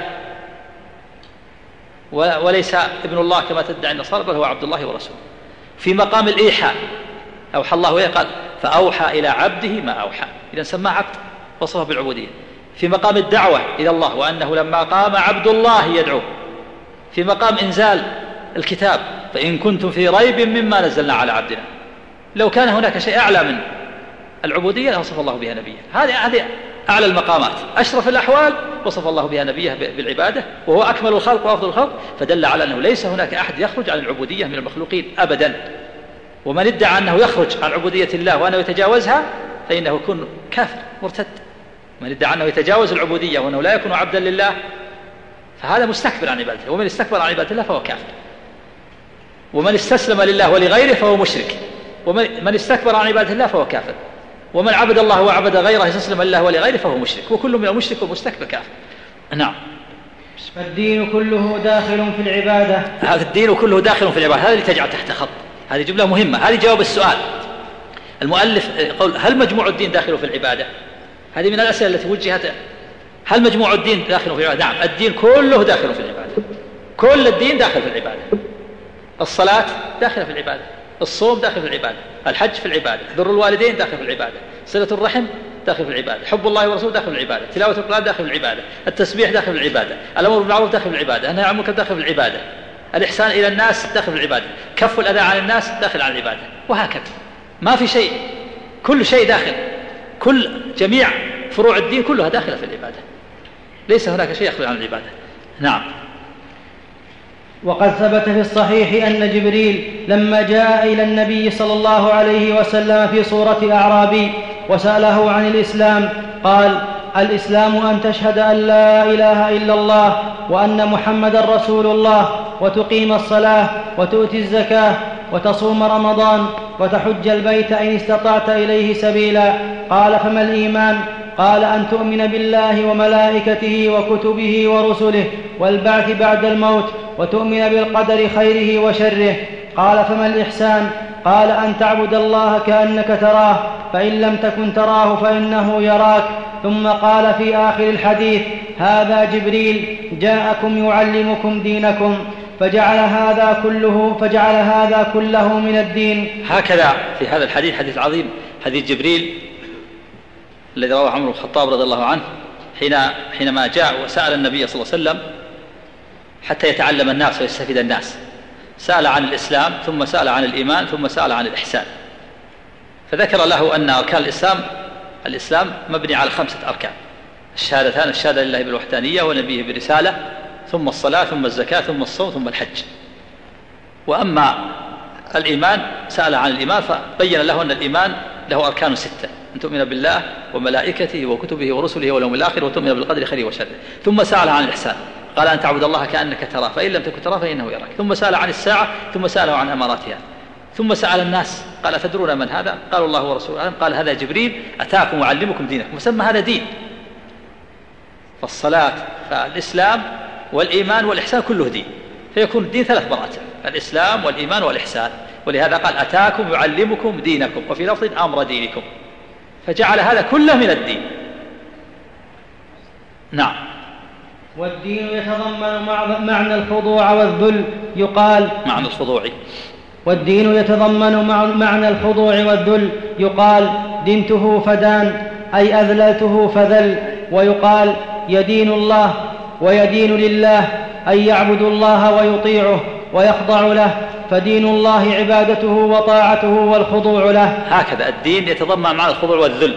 وليس ابن الله كما تدعي النصارى، بل هو عبد الله ورسوله. في مقام الإيحاء أوحى الله إليه، قال: فأوحى إلى عبده ما أوحى. إذن سماه عبد، وصفه بالعبودية. في مقام الدعوة إلى الله: وأنه لما قام عبد الله يدعوه. في مقام إنزال الكتاب: فإن كنتم في ريب مما نزلنا على عبدنا. لو كان هناك شيء أعلى من العبودية لوصف الله بها نبيه. هذه هذه أعلى المقامات، أشرف الأحوال وصف الله بها نبيه بالعبادة، وهو أكمل الخلق وأفضل الخلق، فدل على أنه ليس هناك أحد يخرج عن العبودية من المخلوقين أبدا. ومن ادعى أنه يخرج عن عبودية الله وأنه يتجاوزها فإنه يكون كافر مرتد. من ادعى أنه يتجاوز العبودية وأنه لا يكون عبدا لله فهذا مستكبر عن عبادته، ومن استكبر عن عبادة الله فهو كافر. ومن استسلم لله ولغيره فهو مشرك، ومن استكبر عن عبادة الله فهو كافر. ومن عبد الله وعبد غيره يستسلم لله ولغيره فهو مشرك، وكل من المشرك والمستكبر كافر. نعم. الدين كله داخل في العبادة. هذا الدين كله داخل في العبادة، هذا اللي تجعل تحت خط. هذه جملة مهمة، هذه جواب السؤال. المؤلف قال: هل مجموع الدين داخل في العبادة؟ هذه من الأسئلة التي وجهت. هل مجموع الدين داخل في العبادة؟ نعم، الدين كله داخل في العبادة، كل الدين داخل في العبادة. الصلاة داخل في العبادة، الصوم داخل في العبادة، الحج في العبادة، بر الوالدين داخل في العبادة، صلة الرحم داخل في العبادة، حب الله ورسوله داخل في العبادة، تلاوة القرآن داخل في العبادة، التسبيح داخل في العبادة، الأمر بالمعروف داخل في العبادة، النهي عن المنكر داخل في العبادة، الإحسان إلى الناس داخل في العبادة، كف الأذى عن الناس داخل عن العبادة، وهكذا. ما في شيء، كل شيء داخل، كل جميع فروع الدين كلها داخلة في العبادة، ليس هناك شيء يخرج عن العبادة. نعم. وقد ثبت في الصحيح أن جبريل لما جاء إلى النبي صلى الله عليه وسلم في صورة أعرابي وسأله عن الإسلام قال: الإسلام أن تشهد أن لا إله إلا الله وأن محمد رسول الله، وتقيم الصلاة، وتؤتي الزكاة، وتصوم رمضان، وتحج البيت إن استطعت إليه سبيلا. قال: فما الإيمان؟ قال: أن تؤمن بالله وملائكته وكتبه ورسله والبعث بعد الموت، وتؤمن بالقدر خيره وشره. قال: فما الإحسان؟ قال: أن تعبد الله كأنك تراه، فإن لم تكن تراه فإنه يراك. ثم قال في آخر الحديث: هذا جبريل جاءكم يعلمكم دينكم. فجعل هذا كله فجعل هذا كله من الدين. هكذا في هذا الحديث، حديث عظيم، حديث جبريل الذي رواه عمر بن الخطاب رضي الله عنه حين حينما جاء وسأل النبي صلى الله عليه وسلم حتى يتعلم الناس ويستفيد الناس. سأل عن الإسلام، ثم سأل عن الإيمان، ثم سأل عن الإحسان. فذكر له أن أركان الإسلام الإسلام مبني على خمسة أركان: الشهادتان، الشهادة لله بالوحدانية ونبيه برسالة، ثم الصلاة، ثم الزكاة، ثم الصوم، ثم الحج. وأما الإيمان سأل عن الإيمان فبين له أن الإيمان له أركان ستة: أن تؤمن بالله وملائكته وكتبه ورسله واليوم الآخر، وتؤمن بالقدر خيره وشره. ثم سأل عن الإحسان، قال: أن تعبد الله كأنك تراه، فإن لم تكن تراه فإنه يراك. ثم سأل عن الساعة، ثم سأله عن أماراتها. ثم سأل الناس، قال: تدرون من هذا؟ قالوا: الله ورسوله أعلم. قال: هذا جبريل أتاكم وعلمكم دينكم. وسمى هذا دين. فالصلاة، فالإسلام والإيمان والإحسان كله دين، فيكون الدين ثلاث مراتب: الإسلام والإيمان والإحسان. ولهذا قال: أتاكم يعلمكم دينكم، وفي لفظ أمر دينكم. فجعل هذا كله من الدين. نعم. والدين يتضمن معنى الخضوع والذل يقال معنى الخضوع والدين يتضمن معنى الخضوع والذل يقال دنته فدان أي أذللته فذل. ويقال يدين الله ويدين لله أي يعبد الله ويطيعه ويخضع له، فدين الله عبادته وطاعته والخضوع له. هكذا الدين يتضمن معنى الخضوع والذل،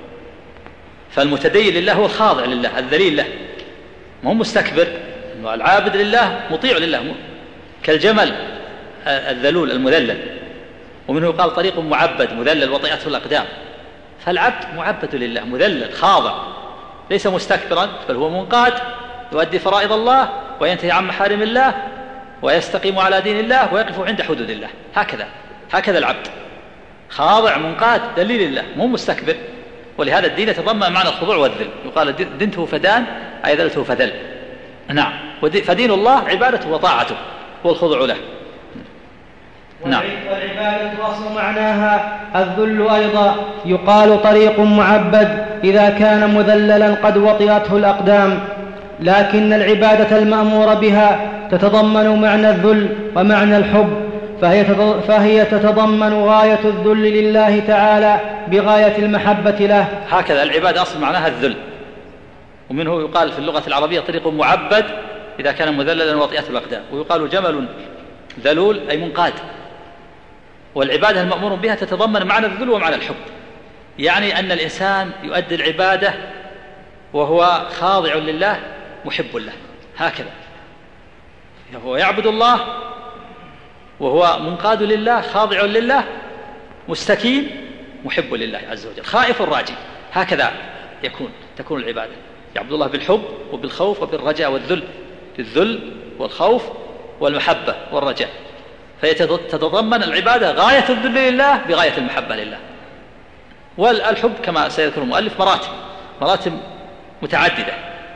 فالمتدين لله هو الخاضع لله الذليل له، ما هو مستكبر، العابد لله مطيع لله كالجمل الذلول المذلل. ومنه قال طريق معبد مذلل وطيئته الأقدام، فالعبد معبد لله مذلل خاضع ليس مستكبرا، بل هو منقاد يؤدي فرائض الله وينتهي عن محارم الله ويستقيم على دين الله ويقف عند حدود الله. هكذا هكذا العبد خاضع منقاد ذليل لله مو مستكبر. ولهذا الدين يتضمن معنى الخضوع والذل، يقال دنته فدان أي ذلته فذل. نعم. فدين الله عبادته وطاعته والخضوع له. نعم. والعبادة أصل معناها الذل أيضا، يقال طريق معبد إذا كان مذللا قد وطئته الأقدام. لكن العبادة المأمور بها تتضمن معنى الذل ومعنى الحب، فهي فهي تتضمن غاية الذل لله تعالى بغاية المحبة له. هكذا العبادة أصل معناها الذل، ومنه يقال في اللغة العربية طريق معبد إذا كان مذللا وطئته الأقدام، ويقال جمل ذلول أي منقاد. والعبادة المأمور بها تتضمن معنى الذل ومعنى الحب، يعني أن الإنسان يؤدي العبادة وهو خاضع لله محب له، هكذا هو يعبد الله وهو منقاد لله خاضع لله مستكين محب لله عز وجل خائف راجي. هكذا يكون تكون العبادة، يعبد الله بالحب وبالخوف وبالرجاء والذل، بالذل والخوف والمحبة والرجاء، فتتضمن العبادة غاية الذل لله بغاية المحبة لله. والحب كما سيذكر المؤلف مراتب مراتب متعددة،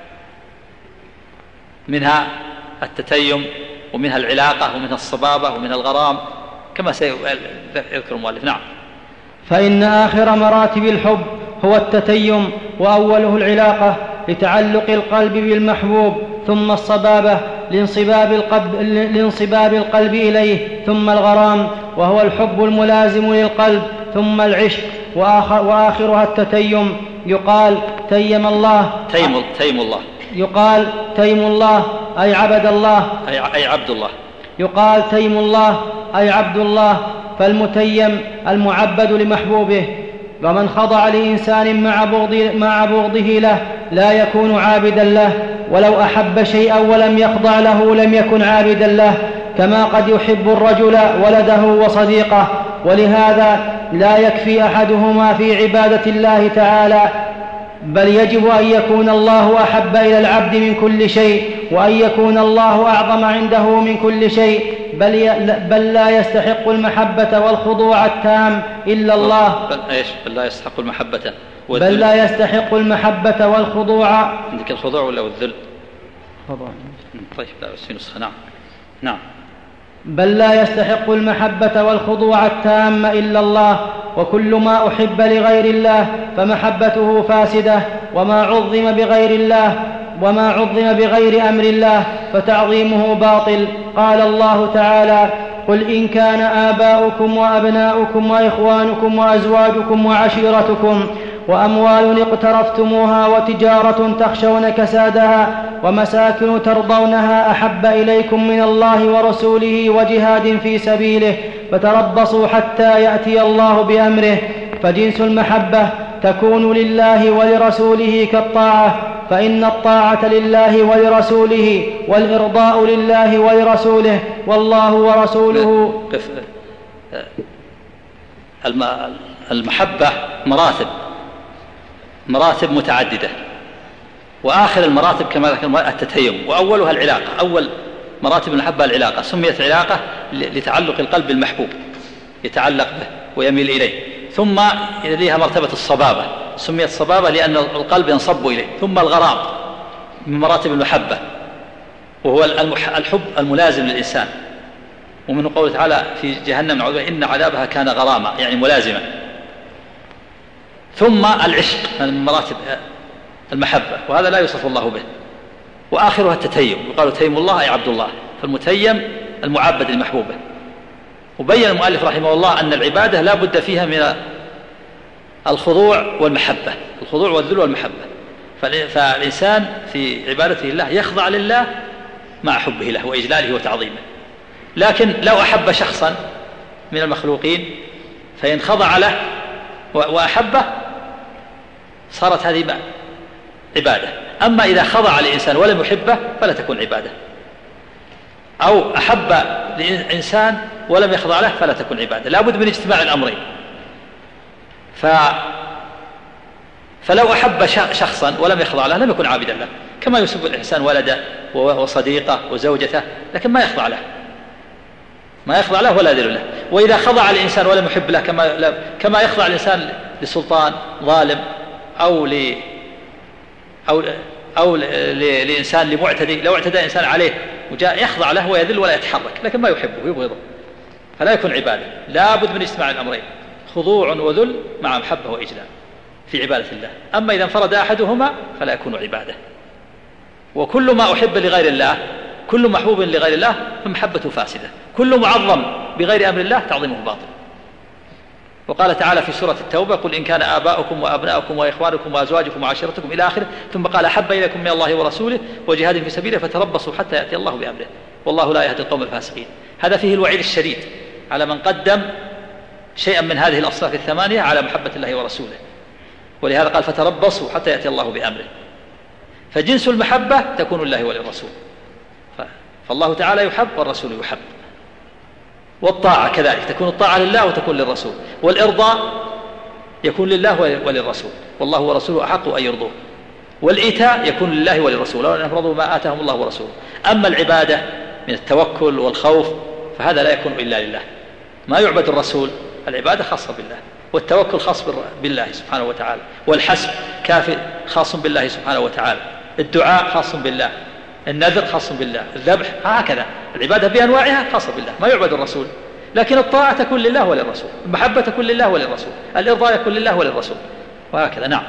منها التتيم ومنها العلاقة ومنها الصبابة ومنها الغرام كما سيذكر المؤلف. نعم. فإن آخر مراتب الحب هو التتيم، وأوله العلاقة لتعلق القلب بالمحبوب، ثم الصبابة لانصباب القلب, لانصباب القلب إليه، ثم الغرام وهو الحب الملازم للقلب، ثم العشق، وآخر وآخرها التتيم. يقال تيم الله تيم, تيم الله يقال تيم الله أي عبد الله أي عبد الله يقال تيم الله أي عبد الله، فالمتيم المعبد لمحبوبه. ومن خضع لإنسان مع بغض مع بغضه له لا يكون عابدا له، ولو أحب شيئا ولم يخضع له لم يكن عابدا له، كما قد يحب الرجل ولده وصديقه. ولهذا لا يكفي أحدهما في عبادة الله تعالى، بل يجب أن يكون الله أحب إلى العبد من كل شيء، وأن يكون الله أعظم عنده من كل شيء، بل, بل لا يستحق المحبة والخضوع التام إلا الله. بل, إيش؟ بل لا يستحق المحبة والذل. بل لا يستحق المحبة والخضوع. عندك الخضوع ولا الذل؟ خضوع. طيب لا بس في نسخة. نعم. نعم. بل لا يستحق المحبة والخضوع التام إلا الله، وكل ما أحب لغير الله فمحبته فاسدة، وما عظم بغير الله وما عظم بغير أمر الله فتعظيمه باطل. قال الله تعالى: قل إن كان آباؤكم وأبناؤكم وإخوانكم وأزواجكم وعشيرتكم وأموال اقترفتموها وتجارة تخشون كسادها ومساكن ترضونها أحب إليكم من الله ورسوله وجهاد في سبيله فتربصوا حتى يأتي الله بأمره. فجنس المحبة تكون لله ولرسوله كالطاعة، فإن الطاعة لله ولرسوله والإرضاء لله ولرسوله، والله ورسوله. المحبة مراتب مراتب متعددة، وآخر المراتب كما ذكر التتيم، وأولها العلاقة. أول مراتب المحبة العلاقة، سميت علاقة لتعلق القلب بالمحبوب، يتعلق به ويميل إليه. ثم يليها مرتبة الصبابة، سميت صبابة لأن القلب ينصب إليه. ثم الغرام من مراتب المحبة، وهو الحب الملازم للإنسان، ومن قوله تعالى في جهنم إن عذابها كان غراما، يعني ملازما. ثم العشق من مراتب المحبة، وهذا لا يوصف الله به. وآخرها التتيم، يقال تيم الله أي عبد الله، فالمتيم المعبد المحبوبة. وبين المؤلف رحمه الله أن العبادة لا بد فيها من الخضوع والمحبة، الخضوع والذل والمحبة. فالإنسان في عبادته الله يخضع لله مع حبه له وإجلاله وتعظيمه. لكن لو أحب شخصا من المخلوقين فإن خضع له وأحبه صارت هذه عبادة. أما إذا خضع لإنسان ولم يحبه فلا تكون عبادة، أو أحب لإنسان ولم يخضع له فلا تكون عبادة. لا بد من اجتماع الأمرين. ف... فلو أحب شخصا ولم يخضع له لم يكن عابدا له، كما يحب الإنسان ولده وصديقه وزوجته لكن ما يخضع له، ما يخضع له ولا يذل له. وإذا خضع الإنسان ولم يحب له كما, كما يخضع الإنسان لسلطان ظالم أو ل أو أو لإنسان لمعتدي، لو اعتدى إنسان عليه وجاء يخضع له ويذل ولا يتحرك لكن ما يحبه ويبغضه، فلا يكون عبادة. لا بد من اجتماع الأمرين، خضوع وذل مع محبة وإجلال في عبادة الله. أما إذا انفرد أحدهما فلا يكون عبادة. وكل ما أحب لغير الله، كل محبوب لغير الله فمحبته فاسدة، كل معظم بغير أمر الله تعظيمه باطل. وقال تعالى في سورة التوبة: قل إن كان آباؤكم وأبناؤكم وإخوانكم وأزواجكم وعشيرتكم إلى آخره، ثم قال: أحب إليكم من الله ورسوله وجهاد في سبيله فتربصوا حتى يأتي الله بأمره والله لا يهدي القوم الفاسقين. هذا فيه الوعيد الشديد على من قدم شيئا من هذه الأصناف الثمانية على محبة الله ورسوله، ولهذا قال: فتربصوا حتى يأتي الله بأمره. فجنس المحبة تكون لله وللرسول، فالله تعالى يحب والرسول يحب. والطاعة كذلك تكون الطاعة لله وتكون للرسول، والإرضاء يكون لله وللرسول والله ورسوله أحق أن يرضوه، والإيتاء يكون لله وللرسول وأن يفرضوا ما آتاهم الله ورسوله. أما العبادة من التوكل والخوف فهذا لا يكون إلا لله، ما يعبد الرسول. العبادة خاصة بالله، والتوكل خاص بالله سبحانه وتعالى، والحسب كافي خاص بالله سبحانه وتعالى، الدعاء خاص بالله، النذر خاص بالله، الذبح هكذا. العبادة بأنواعها خاصة بالله، ما يعبد الرسول. لكن الطاعة تكون لله وللرسول، المحبة تكون لله وللرسول، الإرضاء يكون لله وللرسول، وهكذا. نعم.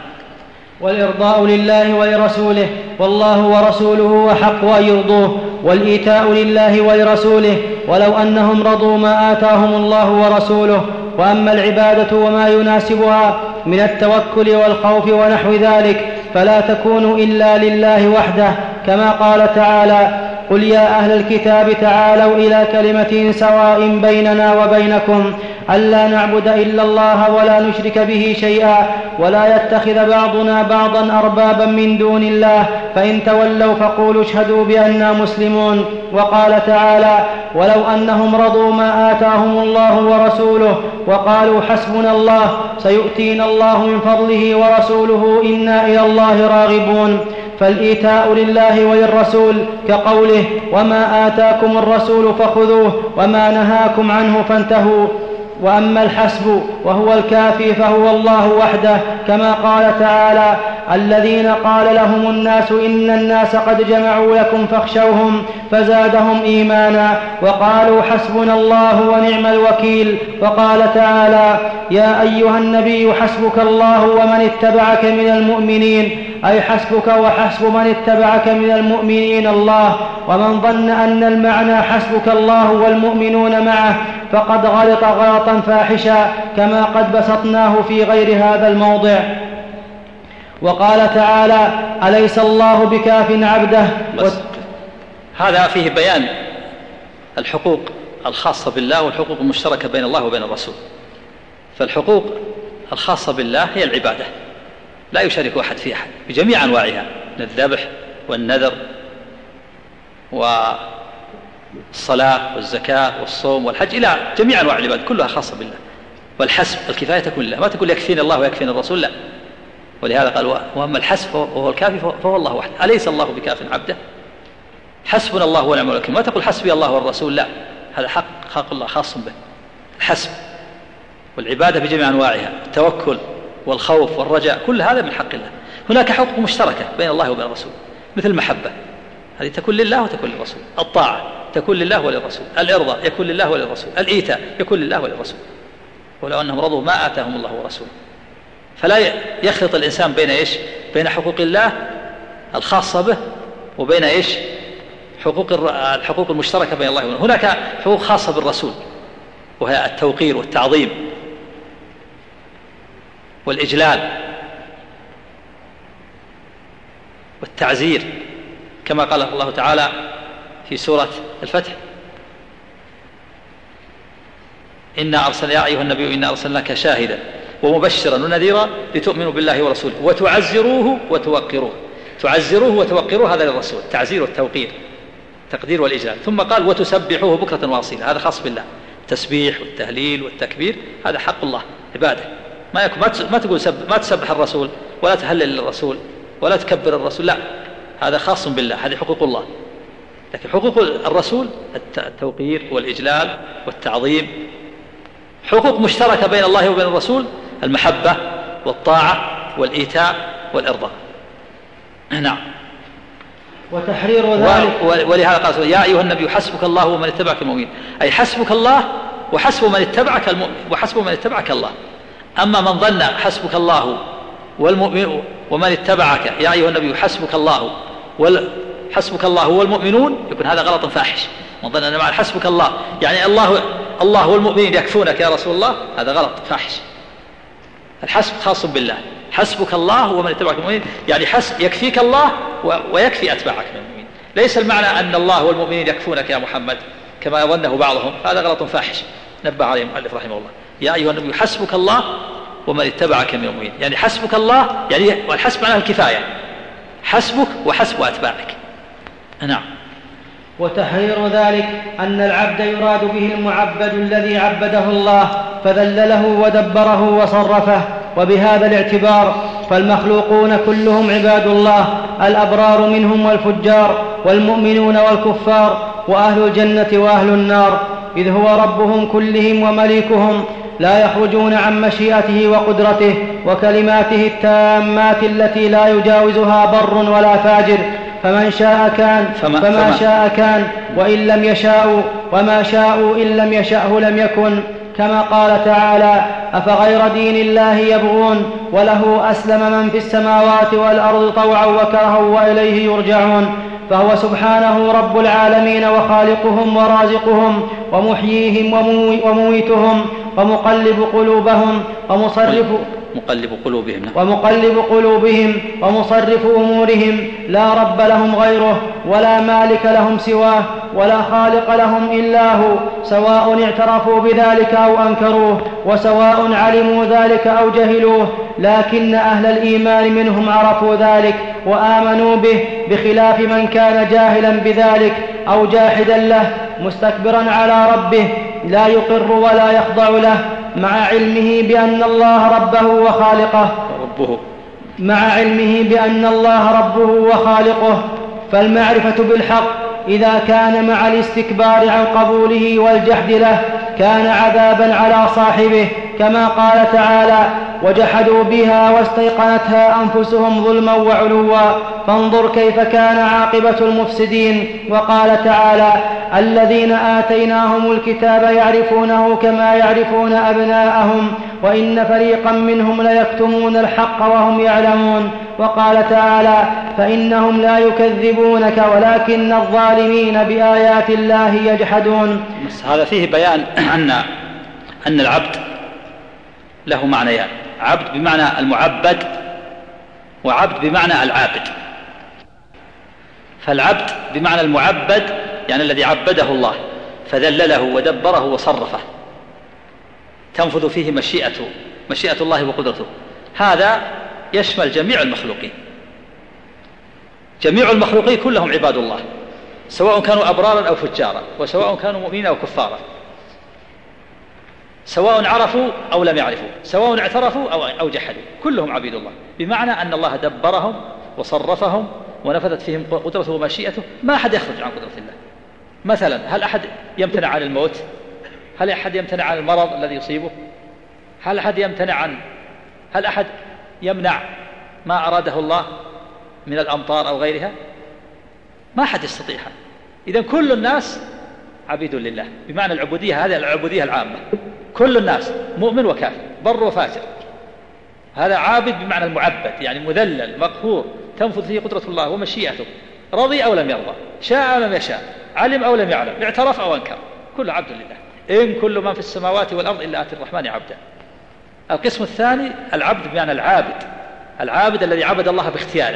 والإرضاء لله ولرسوله والله ورسوله أحق أن يرضوه، والإيتاء لله ولرسوله ولو أنهم رضوا ما آتاهم الله ورسوله. وأما العبادة وما يناسبها من التوكل والخوف ونحو ذلك فلا تكون إلا لله وحده، كما قال تعالى: قل يا أهل الكتاب تعالوا إلى كلمة سواء بيننا وبينكم ألا نعبد إلا الله ولا نشرك به شيئا ولا يتخذ بعضنا بعضا أربابا من دون الله فإن تولوا فقولوا اشهدوا بأننا مسلمون. وقال تعالى: ولو أنهم رضوا ما آتاهم الله ورسوله وقالوا حسبنا الله سيؤتينا الله من فضله ورسوله إنا إلى الله راغبون. فالإيتاء لله وللرسول كقوله: وما آتاكم الرسول فخذوه وما نهاكم عنه فانتهوا. وأما الحسب وهو الكافي فهو الله وحده، كما قال تعالى: الذين قال لهم الناس إن الناس قد جمعوا لكم فاخشوهم فزادهم إيمانا وقالوا حسبنا الله ونعم الوكيل. وقال تعالى: يا أيها النبي حسبك الله ومن اتبعك من المؤمنين، أي حسبك وحسب من اتبعك من المؤمنين الله. ومن ظن أن المعنى حسبك الله والمؤمنون معه فقد غلط غلطا فاحشا، كما قد بسطناه في غير هذا الموضع. وقال تعالى: أليس الله بكاف عبده. بس هذا فيه بيان الحقوق الخاصة بالله والحقوق المشتركة بين الله وبين الرسول. فالحقوق الخاصة بالله هي العبادة، لا يشارك أحد في أحد بجميع أنواعها، من الذبح والنذر والصلاة والزكاة والصوم والحج إلى جميع أنواع العبادة كلها خاصة بالله. والحسب الكفاية تكون لله، ما تقول يكفيني الله ويكفيني الرسول، لا. ولهذا قال: وأما الحسب وهو الكافي فهو الله وحده، أليس الله بكاف عبده. حسبنا الله ونعم الوكيل، ما تقول حسبي الله والرسول، لا، هذا حق حق الله خاص به. الحسب والعبادة بجميع أنواعها، التوكل والخوف والرجاء، كل هذا من حق الله. هناك حقوق مشتركة بين الله وبين الرسول، مثل المحبة، هذه تكون لله وتكون للرسول. الطاعة تكون لله وللرسول. الإرضاء يكون لله وللرسول. الإيتاء يكون لله وللرسول. ولو أنهم رضوا ما آتاهم الله ورسوله. فلا يخلط الإنسان بين إيش؟ بين حقوق الله الخاصة به وبين إيش حقوق الحقوق المشتركة بين الله وبينه. هناك حقوق خاصة بالرسول وهي التوقير والتعظيم والإجلال والتعزير، كما قال الله تعالى في سورة الفتح: إنا أرسلنا يا أيها النبي إنا أرسلناك شاهدا ومبشرا ونذيرا لتؤمنوا بالله ورسوله وتعزروه وتوقروه. تعزروه وتوقروه هذا للرسول، التعزير والتوقير، التقدير والإجلال. ثم قال: وتسبحوه بكرة وأصيلا، هذا خاص بالله، التسبيح والتهليل والتكبير هذا حق الله عباده. ما يكون ما تقول سب ما تسبح الرسول ولا تهلل الرسول ولا تكبر الرسول، لا، هذا خاص بالله، هذه حقوق الله. لكن حقوق الرسول التوقير والإجلال والتعظيم، حقوق مشتركة بين الله وبين الرسول: المحبة والطاعة والإيتاء والإرضاء. نعم. وتحرير ذلك. ولهذا قال: يا أيها النبي حسبك الله ومن اتبعك المؤمنين، أي حسبك الله وحسب من اتبعك المؤمن وحسب من اتبعك الله. أما من ظن حسبك الله والمؤمن ومن اتبعك يا أيها النبي حسبك الله وال حسبك الله والمؤمنون، يكون هذا غلط فاحش. من ظن أن مع حسبك الله يعني الله الله والمؤمنين يكفونك يا رسول الله، هذا غلط فاحش. الحسب خاص بالله، حسبك الله ومن اتبعك المؤمنين، يعني حسب يكفيك الله ويكفي أتباعك من المؤمنين. ليس المعنى أن الله والمؤمنين يكفونك يا محمد كما يظنه بعضهم، هذا غلط فاحش نبه عليه المؤلف رحمه الله. يا أيها النبي حسبك الله ومن اتبعك من المؤمنين، يعني حسبك الله، يعني والحسب معناه الكفاية، حسبك وحسب أتباعك. نعم. وتحرير ذلك أن العبد يراد به المعبد الذي عبده الله فذلله ودبره وصرفه. وبهذا الاعتبار فالمخلوقون كلهم عباد الله، الأبرار منهم والفجار، والمؤمنون والكفار، وأهل الجنة وأهل النار، إذ هو ربهم كلهم ومليكهم، لا يخرجون عن مشيئته وقدرته وكلماته التامات التي لا يجاوزها بر ولا فاجر. فمن شاء كان فما, فما فما شاء كان وإن لم يشاءوا، وما شاءوا إن لم يشأه لم يكن، كما قال تعالى: أفغير دين الله يبغون وله أسلم من في السماوات والأرض طوعا وكرها وإليه يرجعون. فهو سبحانه رب العالمين وخالقهم ورازقهم ومحييهم ومميتهم ومقلب قلوبهم ومصرف مقلب قلوبهم ومقلب قلوبهم ومصرف أمورهم، لا رب لهم غيره ولا مالك لهم سواه ولا خالق لهم إلا هو، سواء اعترفوا بذلك أو أنكروه، وسواء علموا ذلك أو جهلوه. لكن أهل الإيمان منهم عرفوا ذلك وآمنوا به، بخلاف من كان جاهلا بذلك أو جاحدا له مستكبرا على ربه لا يقر ولا يخضع له، مع علمه بأن الله ربه وخالقه ربه مع علمه بأن الله ربه وخالقه. فالمعرفة بالحق إذا كان مع الاستكبار عن قبوله والجحد له كان عذابا على صاحبه، كما قال تعالى: وجحدوا بها واستيقنتها أنفسهم ظلما وعلوا فانظر كيف كان عاقبة المفسدين. وقال تعالى: الذين آتيناهم الكتاب يعرفونه كما يعرفون أبناءهم وإن فريقا منهم ليكتمون الحق وهم يعلمون. وقال تعالى: فإنهم لا يكذبونك ولكن الظالمين بآيات الله يجحدون. هذا فيه بيان أن أن العبد له معنيان: عبد بمعنى المعبد، وعبد بمعنى العابد. فالعبد بمعنى المعبد يعني الذي عبده الله فذلله ودبره وصرفه، تنفذ فيه مشيئته مشيئة الله وقدرته. هذا يشمل جميع المخلوقين، جميع المخلوقين كلهم عباد الله، سواء كانوا أبرارا أو فجارا، وسواء كانوا مؤمنين أو كفارا، سواء عرفوا أو لم يعرفوا، سواء اعترفوا أو, أو جحدوا، كلهم عبيد الله، بمعنى أن الله دبرهم وصرفهم ونفذت فيهم قدرته ومشيئته. ما أحد يخرج عن قدرة الله. مثلا هل أحد يمتنع عن الموت؟ هل أحد يمتنع عن المرض الذي يصيبه؟ هل أحد يمتنع عن هل أحد يمنع ما أراده الله من الأمطار أو غيرها؟ ما أحد يستطيع. إذن كل الناس عبيد لله، بمعنى العبودية، هذه العبودية العامة، كل الناس مؤمن وكافر، بر وفاجر. هذا عابد بمعنى المعبد، يعني مذلل مقهور تنفذ فيه قدرة الله ومشيئته، رضي أو لم يرضى، شاء أو لم يشاء، علم أو لم يعلم، اعترف أو أنكر، كل عبد لله. إن كل من في السماوات والأرض إلا آتي الرحمن عبدا. القسم الثاني العبد بمعنى العابد، العابد الذي عبد الله باختياره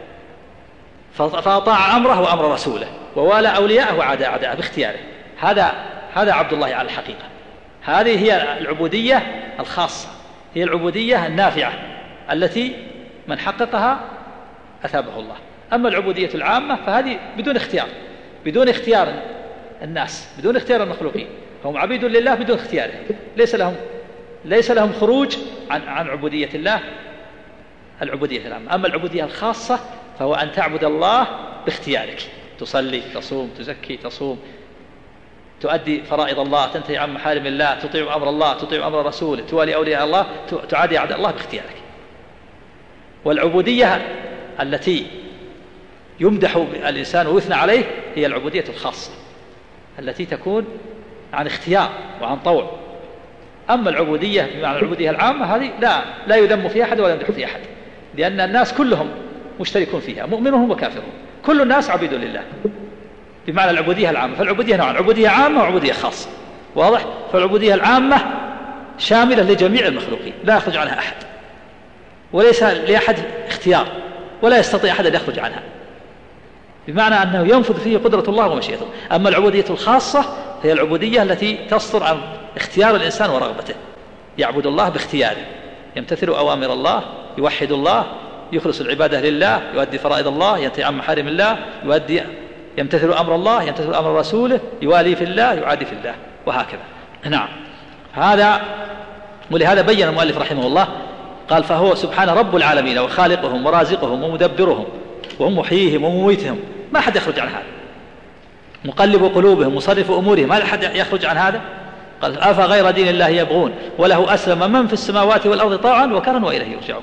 فأطاع أمره وأمر رسوله ووالى أولياءه وعاد أعداءه باختياره، هذا هذا عبد الله على الحقيقة. هذه هي العبودية الخاصة، هي العبودية النافعة التي من حققها أثابه الله. أما العبودية العامة فهذه بدون اختيار، بدون اختيار الناس، بدون اختيار المخلوقين، هم عبيد لله بدون اختياره، ليس لهم ليس لهم خروج عن عن عبودية الله العبودية العامة. أما العبودية الخاصة فهو أن تعبد الله باختيارك، تصلي، تصوم، تزكي، تصوم، تؤدي فرائض الله، تنتهي عن محارم الله، تطيع أمر الله، تطيع أمر رسوله، توالي أولياء الله، تعادي أعداء الله باختيارك. والعبودية التي يمدح الإنسان ويثنى عليه هي العبودية الخاصة التي تكون عن اختيار وعن طوع. أما العبودية بمعنى العبودية العامة هذه لا لا يذم فيها أحد ولا يمدح فيها أحد، لأن الناس كلهم مشتركون فيها، مؤمنهم وكافرهم، كل الناس عبيد لله بمعنى العبودية العامة. فالعبودية نوعان، عبودية عامة وعبودية خاصة، واضح؟ فالعبودية العامة شاملة لجميع المخلوقين لا يخرج عنها أحد، وليس لأحد اختيار، ولا يستطيع أحد أن يخرج عنها، بمعنى أنه ينفذ فيه قدرة الله ومشيئته. أما العبودية الخاصة هي العبودية التي تصدر عن اختيار الإنسان ورغبته، يعبد الله باختياره، يمتثل أوامر الله، يوحد الله، يخلص العبادة لله، يؤدي فرائض الله، ينتهي عن محارم الله، يؤدي يمتثل أمر الله، يمتثل أمر رسوله، يوالي في الله، يعادي في الله، وهكذا. نعم، هذا ولهذا بين المؤلف رحمه الله قال: فهو سبحانه رب العالمين وخالقهم ورازقهم ومدبرهم ومحييهم ومميتهم، ما أحد يخرج عن هذا، مقلب قلوبهم مصرف أمورهم، ما أحد يخرج عن هذا. قال: أفغير دين الله يبغون وله أسلم من في السماوات والأرض طوعا وكرها وإليه يرجعون.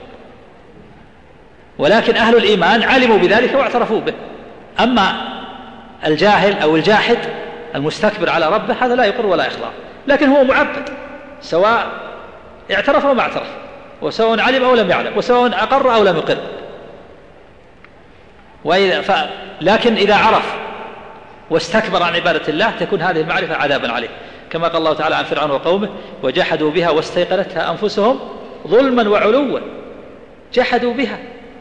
ولكن أهل الإيمان علموا بذلك واعترفوا به. أما الجاهل أو الجاحد المستكبر على ربه هذا لا يقر ولا يخضع، لكن هو معبد، سواء اعترف أو ما اعترف، وسواء علم أو لم يعلم، وسواء أقر أو لم يقر. وإذا ف... لكن إذا عرف واستكبر عن عبادة الله تكون هذه المعرفة عذابا عليه، كما قال الله تعالى عن فرعون وقومه: وجحدوا بها واستيقنتها أنفسهم ظلما وعلوا. جحدوا بها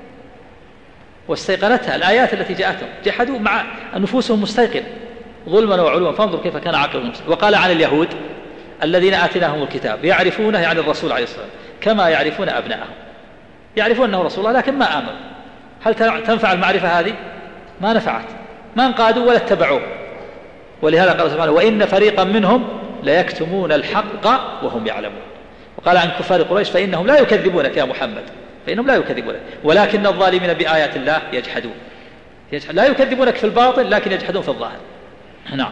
واستيقنتها، الآيات التي جاءتهم، جحدوا مع أنفسهم مستيقنة ظلما وعلوا، فانظر كيف كان عاقبة المسلمين. وقال عن اليهود الذين آتيناهم الكتاب يعرفونه، يعني الرسول عليه الصلاة والسلام، كما يعرفون أبناءهم، يعرفون أنه رسول الله لكن ما آمنوا. هل تنفع المعرفة هذه؟ ما نفعت، ما انقادوا ولا اتبعوه. ولهذا قال سبحانه: وإن فريقا منهم ليكتمون الحق وهم يعلمون. وقال عن كفار قريش: فإنهم لا يكذبونك يا محمد، فإنهم لا يكذبونك ولكن الظالمين بآيات الله يجحدون. لا يكذبونك في الباطن لكن يجحدون في الظاهر. نعم.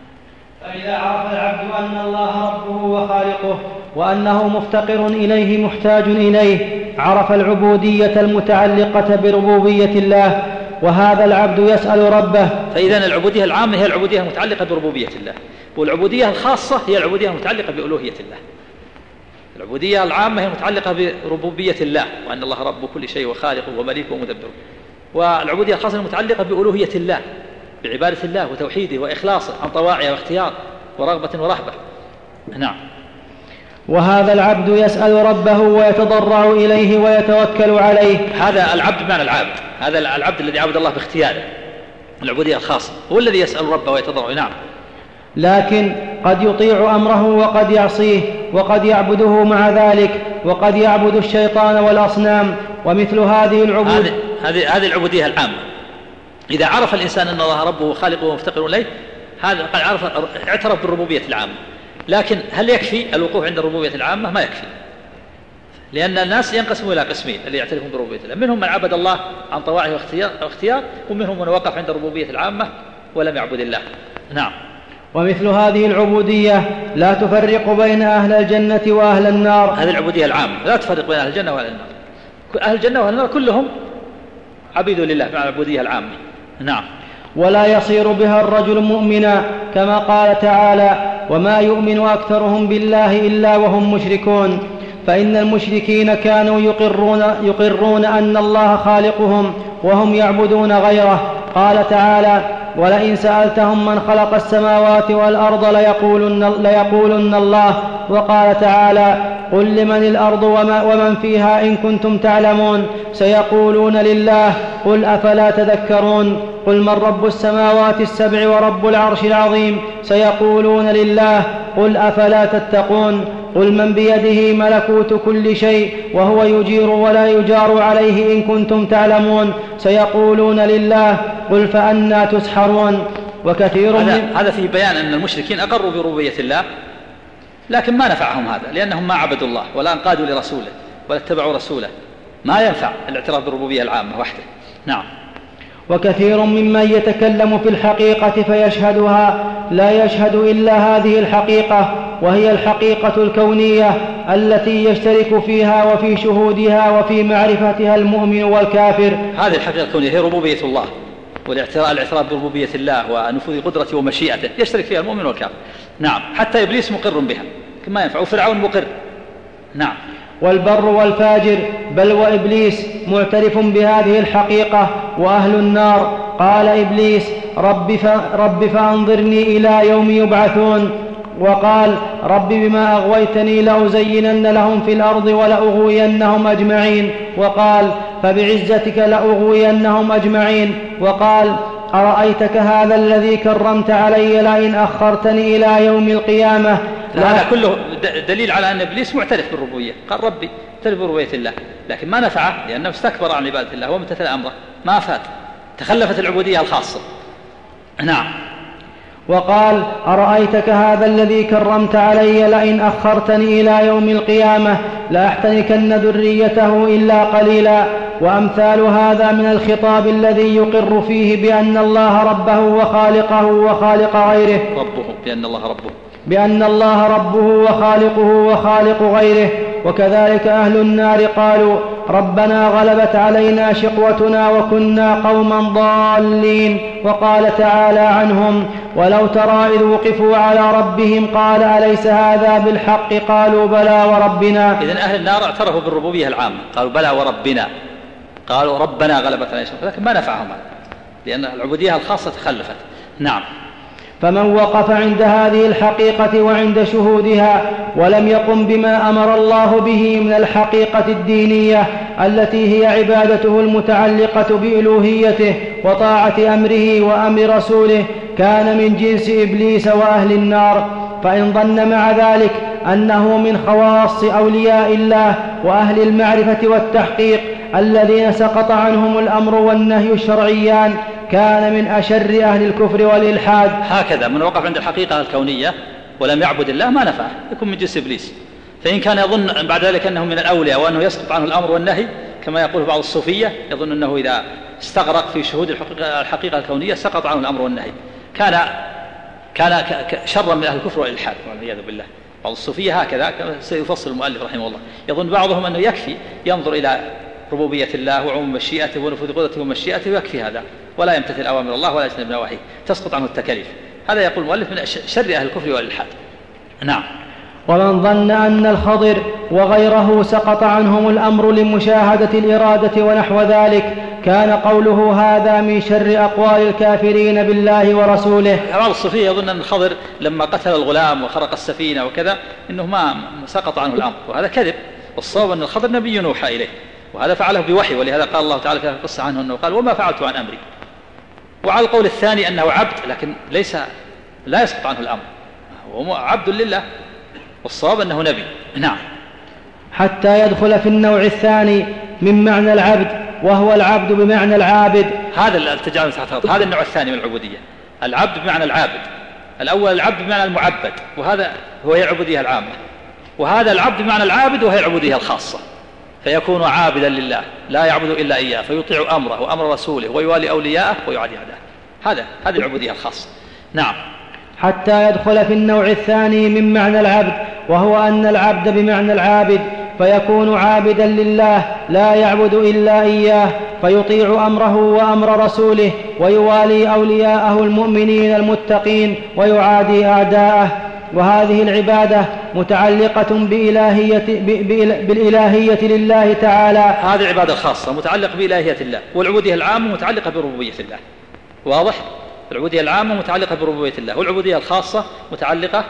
فإذا عرف العبد أن الله ربه وخالقه وأنه مفتقر إليه محتاج إليه، عرف العبودية المتعلقة بربوبية الله، وهذا العبد يسأل ربه. فإذا العبودية العامة هي العبودية المتعلقة بربوبية الله، والعبودية الخاصة هي العبودية المتعلقة بألوهية الله. العبودية العامة هي متعلقة بربوبية الله، وأن الله رب كل شيء وخالقه ومليكه ومدبره. والعبودية الخاصة المتعلقة بألوهية الله، بعبادة الله وتوحيده وإخلاصه عن طواعية واختيار ورغبة ورهبة. نعم. وهذا العبد يسأل ربه ويتضرع إليه ويتوكل عليه. هذا العبد بمعنى العابد، هذا العبد الذي عبد الله باختياره، العبودية الخاصة، هو الذي يسأل ربه ويتضرع. نعم. لكن قد يطيع أمره وقد يعصيه، وقد يعبده مع ذلك، وقد يعبد الشيطان والأصنام. ومثل هذه العبودية هذه هذه العبودية العامة. إذا عرف الإنسان أن الله ربه وخالقه ومفتقر إليه، هذا قد عرف اعترف بالربوبية العامة. لكن هل يكفي الوقوف عند الربوبية العامة؟ ما يكفي، لأن الناس ينقسموا إلى قسمين اللي يعترفون بربوبية الله: منهم من عبد الله عن طواعه واختيار، ومنهم من وقف عند الربوبية العامة ولم يعبد الله. نعم. ومثل هذه العبودية لا تفرق بين أهل الجنة وأهل النار. هذه العبودية العامة لا تفرق بين أهل الجنة وأهل النار، أهل الجنة وأهل النار كلهم عبيد لله مع العبودية العامة. نعم. ولا يصير بها الرجل مؤمنا، كما قال تعالى: وما يؤمن أكثرهم بالله إلا وهم مشركون. فإن المشركين كانوا يقرون, يقرون أن الله خالقهم وهم يعبدون غيره. قال تعالى: ولئن سألتهم من خلق السماوات والأرض ليقولن, ليقولن الله. وقال تعالى: قل لمن الأرض ومن فيها إن كنتم تعلمون سيقولون لله قل أفلا تذكرون. قل من رب السماوات السبع ورب العرش العظيم سيقولون لله قل أفلا تتقون. قل من بيده ملكوت كل شيء وهو يجير ولا يجار عليه إن كنتم تعلمون سيقولون لله قل فأنى تسحرون. وكثير هذا, من هذا فيه بيان أن المشركين أقروا بربوبية الله، لكن ما نفعهم هذا، لأنهم ما عبدوا الله ولا انقادوا لرسوله ولا اتبعوا رسوله. ما ينفع الاعتراف بالربوبية العامة وحده. نعم. وكثير ممن يتكلم في الحقيقة فيشهدها لا يشهد إلا هذه الحقيقة، وهي الحقيقة الكونية التي يشترك فيها وفي شهودها وفي معرفتها المؤمن والكافر. هذه الحقيقة الكونية هي ربوبية الله، والاعتراف بربوبية الله ونفوذ قدرته ومشيئته يشترك فيها المؤمن والكافر. نعم. حتى إبليس مقر بها، ما ينفع، وفرعون مقر. نعم. والبر والفاجر بل وإبليس معترف بهذه الحقيقة، وأهل النار. قال إبليس: رب, رب فأنظرني إلى يوم يبعثون. وقال: رب بما أغويتني لأزينن لهم في الأرض ولأغوينهم أجمعين. وقال: فبعزتك لأغوينهم أجمعين. وقال: أرأيتك هذا الذي كرمت علي لئن أخرتني إلى يوم القيامة. هذا كله دليل على أن إبليس معترف بالربوبية، قال ربي معترف بربوبية الله، لكن ما نفعه لأنه استكبر عن عبادة الله وامتثل أمره، ما فات، تخلفت العبودية الخاصة. نعم. وقال: أرأيتك هذا الذي كرمت علي لئن أخرتني إلى يوم القيامة لأحتنكن ذريته إلا قليلا. وأمثال هذا من الخطاب الذي يقر فيه بأن الله ربه وخالقه وخالق غيره، ربه بأن الله ربه بأن الله ربه وخالقه وخالق غيره. وكذلك أهل النار قالوا: ربنا غلبت علينا شقوتنا وكنا قوما ضالين. وقال تعالى عنهم: ولو ترى إذ وقفوا على ربهم قال أليس هذا بالحق قالوا بلى وربنا. إذن أهل النار اعترفوا بالربوبية العامة، قالوا بلى وربنا، قالوا ربنا غلبت علينا شقوتنا، لكن ما نفعهم هذا لأن العبودية الخاصة تخلفت. نعم. فمن وقف عند هذه الحقيقة وعند شهودها ولم يقم بما أمر الله به من الحقيقة الدينية التي هي عبادته المتعلقة بإلوهيته وطاعة أمره وأمر رسوله كان من جنس إبليس وأهل النار. فإن ظن مع ذلك أنه من خواص أولياء الله وأهل المعرفة والتحقيق الذين سقط عنهم الأمر والنهي الشرعيان كان من أشر أهل الكفر والإلحاد. هكذا من وقف عند الحقيقة الكونية ولم يعبد الله ما نفعه، يكون من جنس إبليس. فإن كان يظن بعد ذلك أنه من الأولياء وأنه يسقط عنه الأمر والنهي كما يقول بعض الصوفية، يظن أنه إذا استغرق في شهود الحقيقة, الحقيقة الكونية سقط عنه الأمر والنهي، كان كان شرا من أهل الكفر والإلحاد والعياذ بالله. بعض الصوفية هكذا سيفصل المؤلف رحمه الله، يظن بعضهم أنه يكفي ينظر إلى ربوبية الله وعموم مشيئته ونفوذ قدرته ومشيئته ويكفي هذا، ولا يمتثل أوامر الله ولا يجتنب نواهيه، تسقط عنه التكاليف. هذا يقول المؤلف من شر أهل الكفر والإلحاد. نعم. ومن ظن أن الخضر وغيره سقط عنهم الأمر لمشاهدة الإرادة ونحو ذلك كان قوله هذا من شر أقوال الكافرين بالله ورسوله. بعض الصوفية يظن أن الخضر لما قتل الغلام وخرق السفينة وكذا إنه ما سقط عنه الأمر، وهذا كذب. والصواب أن الخضر نبي يوحى إليه، وهذا فعله بوحي، ولهذا قال الله تعالى في القصة عنه أنه قال وما فعلت عن أمري. وعلى القول الثاني أنه عبد لكن ليس لا يسقط عنه الأمر، هو عبد لله، والصواب أنه نبي. نعم. حتى يدخل في النوع الثاني من معنى العبد، وهو العبد بمعنى العابد. هذا التجاوز تحت هذا النوع الثاني من العبودية، العبد بمعنى العابد. الأول العبد بمعنى المعبد، وهذا هو هي العبودية العامة، وهذا العبد بمعنى العابد وهي العبودية الخاصة، فيكون عابدا لله لا يعبد إلا إياه، فيطيع أمره وأمر رسوله ويوالي أولياءه ويعادي أعداءه. هذا هذه العبودية الخاصة. نعم. حتى يدخل في النوع الثاني من معنى العبد، وهو أن العبد بمعنى العابد، فيكون عابدا لله لا يعبد إلا إياه، فيطيع أمره وأمر رسوله ويوالي أولياءه المؤمنين المتقين ويعادي أعداءه. وهذه العبادة متعلقة بإلهية بالإلهية لله تعالى. هذه العبادة الخاصة متعلقة بإلهية الله، والعبودية العامة متعلقة بربوبية الله. واضح؟ العبودية العامة متعلقة بربوبية الله، والعبودية الخاصة متعلقة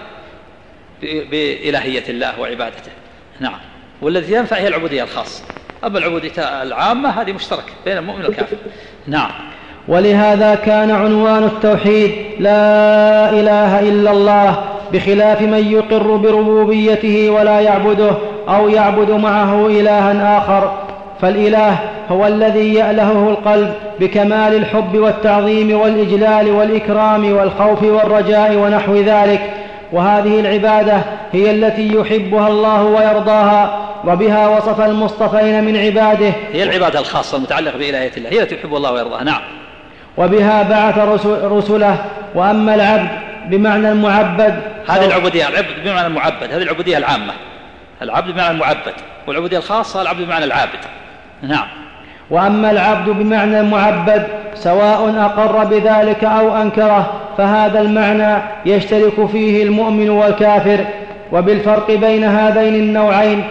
بإلهية الله وعبادته. نعم. والذي ينفع هي العبودية الخاصة، أما العبودية العامة هذه مشتركة بين المؤمن والكافر. نعم. ولهذا كان عنوان التوحيد لا إله إلا الله، بخلاف من يقر بربوبيته ولا يعبده أو يعبد معه إلها آخر. فالإله هو الذي يألهه القلب بكمال الحب والتعظيم والإجلال والإكرام والخوف والرجاء ونحو ذلك. وهذه العبادة هي التي يحبها الله ويرضاها، وبها وصف المصطفين من عباده. هي العبادة الخاصة المتعلقة بإلهية الله، هي التي يحب الله ويرضاها. نعم. وبها بعث رسله. وأما العبد بمعنى المعبد، هذه العبودية، العبد بمعنى المعبد، هذه العبودية العامة، العبد بمعنى المعبد، والعبودية الخاصة العبد بمعنى العابد. نعم. وأما العبد بمعنى المعبد سواء أقر بذلك أو أنكره، فهذا المعنى يشترك فيه المؤمن والكافر. وبالفرق بين هذين النوعين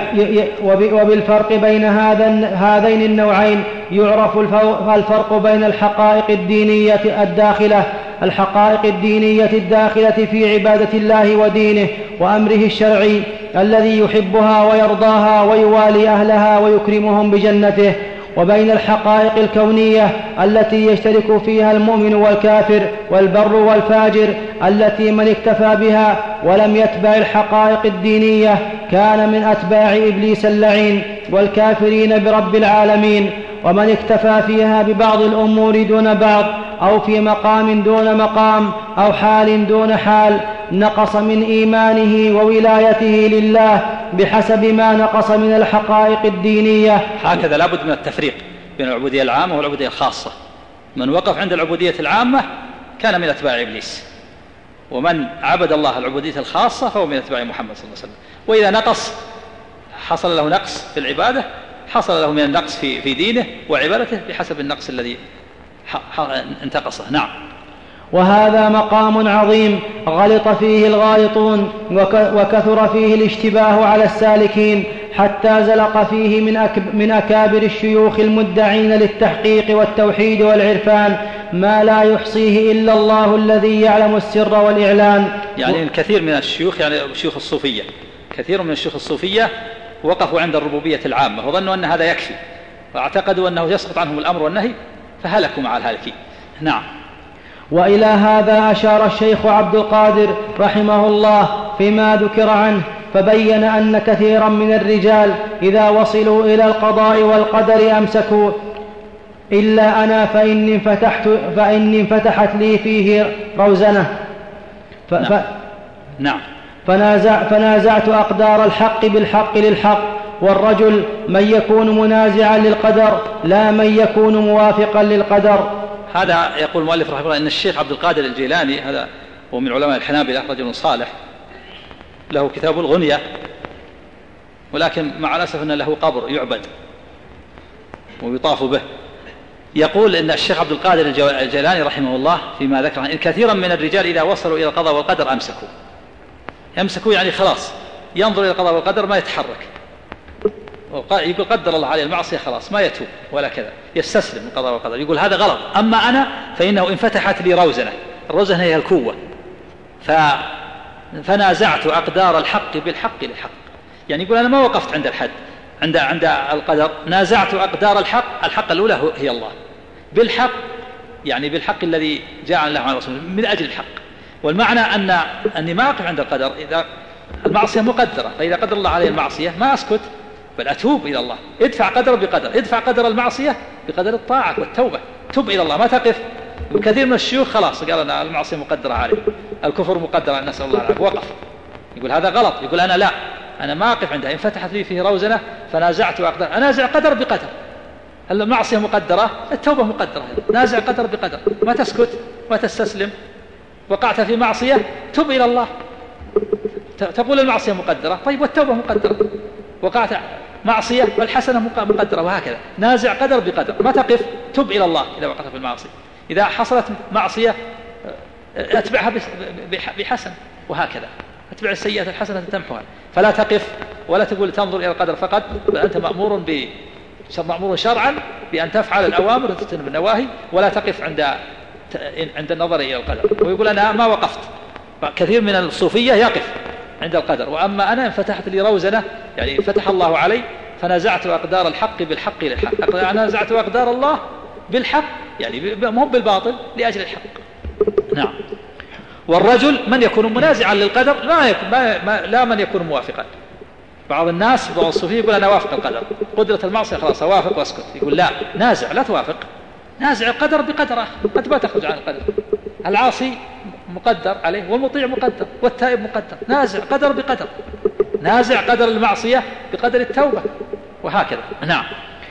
وبالفرق بين هذين النوعين يعرف الفرق بين الحقائق الدينية الداخلة الحقائق الدينية الداخلة في عبادة الله ودينه وأمره الشرعي الذي يحبها ويرضاها ويوالي أهلها ويكرمهم بجنته، وبين الحقائق الكونية التي يشترك فيها المؤمن والكافر والبر والفاجر، التي من اكتفى بها ولم يتبع الحقائق الدينية كان من أتباع إبليس اللعين والكافرين برب العالمين. ومن اكتفى فيها ببعض الأمور دون بعض، أو في مقام دون مقام، أو حال دون حال، نقص من إيمانه وولايته لله بحسب ما نقص من الحقائق الدينية. هكذا لابد من التفريق بين العبودية العامة والعبودية الخاصة. من وقف عند العبودية العامة كان من أتباع إبليس، ومن عبد الله العبودية الخاصة فهو من أتباع محمد صلى الله عليه وسلم. وإذا نقص حصل له نقص في العبادة، حصل له من النقص في في دينه وعبادته بحسب النقص الذي انتقصه. نعم. وهذا مقام عظيم غلط فيه الغالطون، وكثر فيه الاشتباه على السالكين، حتى زلق فيه من, أكب من أكابر الشيوخ المدعين للتحقيق والتوحيد والعرفان ما لا يحصيه إلا الله الذي يعلم السر والإعلان. يعني الكثير من الشيوخ، يعني الشيوخ الصوفية، كثير من الشيوخ الصوفية وقفوا عند الربوبية العامة وظنوا أن هذا يكفي، واعتقدوا أنه يسقط عنهم الأمر والنهي فهلكوا مع الهالكين. نعم. وإلى هذا أشار الشيخ عبد القادر رحمه الله فيما ذكر عنه، فبين أن كثيرا من الرجال إذا وصلوا إلى القضاء والقدر أمسكوا، إلا أنا فإني انفتحت, فإني انفتحت لي فيه روزنة. ف نعم. ف نعم. فنازع فنازعت أقدار الحق بالحق للحق. والرجل من يكون منازعا للقدر لا من يكون موافقا للقدر. هذا يقول المؤلف رحمه الله إن الشيخ عبد القادر الجيلاني، هذا هو من علماء الحنابلة، رجل صالح له كتاب الغنية، ولكن مع الأسف أن له قبر يعبد ويطاف به. يقول إن الشيخ عبد القادر الجيلاني رحمه الله فيما ذكر إن كثيرا من الرجال إذا وصلوا إلى القضاء والقدر أمسكوا. يمسكوا يعني خلاص ينظر إلى القضاء والقدر ما يتحرك، يقول قدر الله عليه المعصية خلاص ما يتوب ولا كذا، يستسلم القضاء والقدر. يقول هذا غلط. أما أنا فإنه انفتحت لي روزنة، الروزنة هي الكوة، ف... فنازعت أقدار الحق بالحق للحق. يعني يقول أنا ما وقفت عند الحد، عند عند القدر، نازعت أقدار الحق. الحق الأولى هي الله بالحق، يعني بالحق الذي جاء الله عن رسوله من أجل الحق. والمعنى أن أني ما أقف عند القدر، إذا المعصية مقدرة، فإذا قدر الله عليه المعصية ما أسكت بل أتوب إلى الله. ادفع قدر بقدر، ادفع قدر المعصية بقدر الطاعة والتوبة، توب إلى الله ما تقف. وكثير من الشيوخ خلاص قال أنا المعصية مقدرة عليه، الكفر مقدرة، نسأل الله العافية، وقف. يقول هذا غلط. يقول أنا لا، أنا ما أقف عندها، انفتحت لي فيه روزنة فنازعت أقدر، أنازع قدر بقدر. المعصية مقدرة، التوبة مقدرة، نازع قدر بقدر، ما تسكت ما تستسلم. وقعت في معصية توب إلى الله، تقول المعصية مقدرة، طيب والتوبة مقدرة. وقعت معصية والحسنة مقدرة، وهكذا نازع قدر بقدر، ما تقف، توب إلى الله إذا وقعت في المعصية. إذا حصلت معصية أتبعها بحسن، وهكذا. اتبع السيئة الحسنة تمحوها. فلا تقف ولا تقول تنظر إلى القدر فقط، بل أنت مأمور ب مأمور شرعا بأن تفعل الأوامر وتجتنب النواهي، ولا تقف عند عند النظر إلى القدر. ويقول أنا ما وقفت. كثير من الصوفية يقف عند القدر، وأما أنا انفتحت لي روزنة، يعني فتح الله علي فنزعت أقدار الحق بالحق للحق، أنا نزعت أقدار الله بالحق، يعني مو بالباطل، لأجل الحق. نعم. والرجل من يكون منازعا للقدر لا يكون ما ما لا من يكون موافقا. بعض الناس بعض الصوفية يقول أنا وافق القدر، قدرة المعصية خلاص أوافق واسكت. يقول لا، نازع، لا توافق، نازع القدر بقدره، قد ما تخرج عن القدر. العاصي مقدر عليه والمطيع مقدر والتائب مقدر، نازع قدر بقدر، نازع قدر المعصية بقدر التوبة، وهكذا. نعم.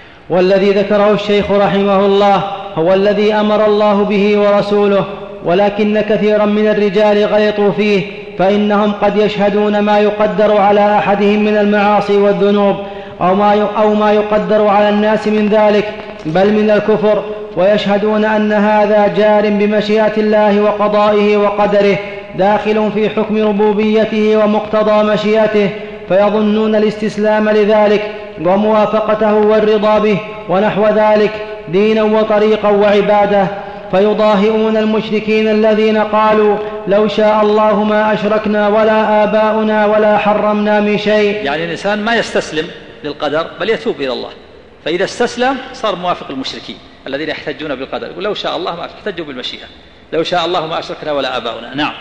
والذي ذكره الشيخ رحمه الله هو الذي أمر الله به ورسوله، ولكن كثيرا من الرجال غلطوا فيه، فإنهم قد يشهدون ما يقدر على أحدهم من المعاصي والذنوب أو ما أو ما يقدر على الناس من ذلك، بل من الكفر، ويشهدون أن هذا جار بمشيئة الله وقضائه وقدره، داخل في حكم ربوبيته ومقتضى مشيئته، فيظنون الاستسلام لذلك وموافقته والرضا به ونحو ذلك دينا وطريقا وعبادة، فيضاهئون المشركين الذين قالوا لو شاء الله ما أشركنا ولا آباؤنا ولا حرمنا من شيء. يعني الإنسان ما يستسلم للقدر بل يتوب إلى الله، فإذا استسلم صار موافق المشركين الذين يحتجون بالقدر، يقول لو شاء الله ما احتجوا بالمشيئة، لو شاء الله ما أشركنا ولا آباؤنا. نعم.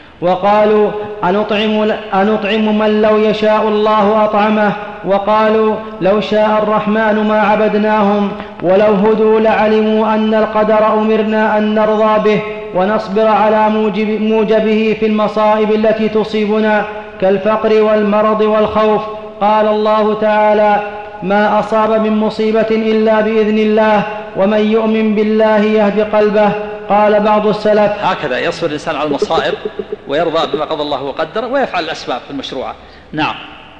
وقالوا أنطعم, أنطعم من لو يشاء الله أطعمه، وقالوا لو شاء الرحمن ما عبدناهم، ولو هدوا لعلموا أن القدر أمرنا أن نرضى به ونصبر على موجب موجبه في المصائب التي تصيبنا كالفقر والمرض والخوف. قال الله تعالى ما أصاب من مصيبة إلا بإذن الله ومن يؤمن بالله يهد قلبه. قال بعض السلف هكذا يصبر الإنسان على المصائب ويرضى بما قضى الله وقدر ويفعل الأسباب المشروعة. نعم.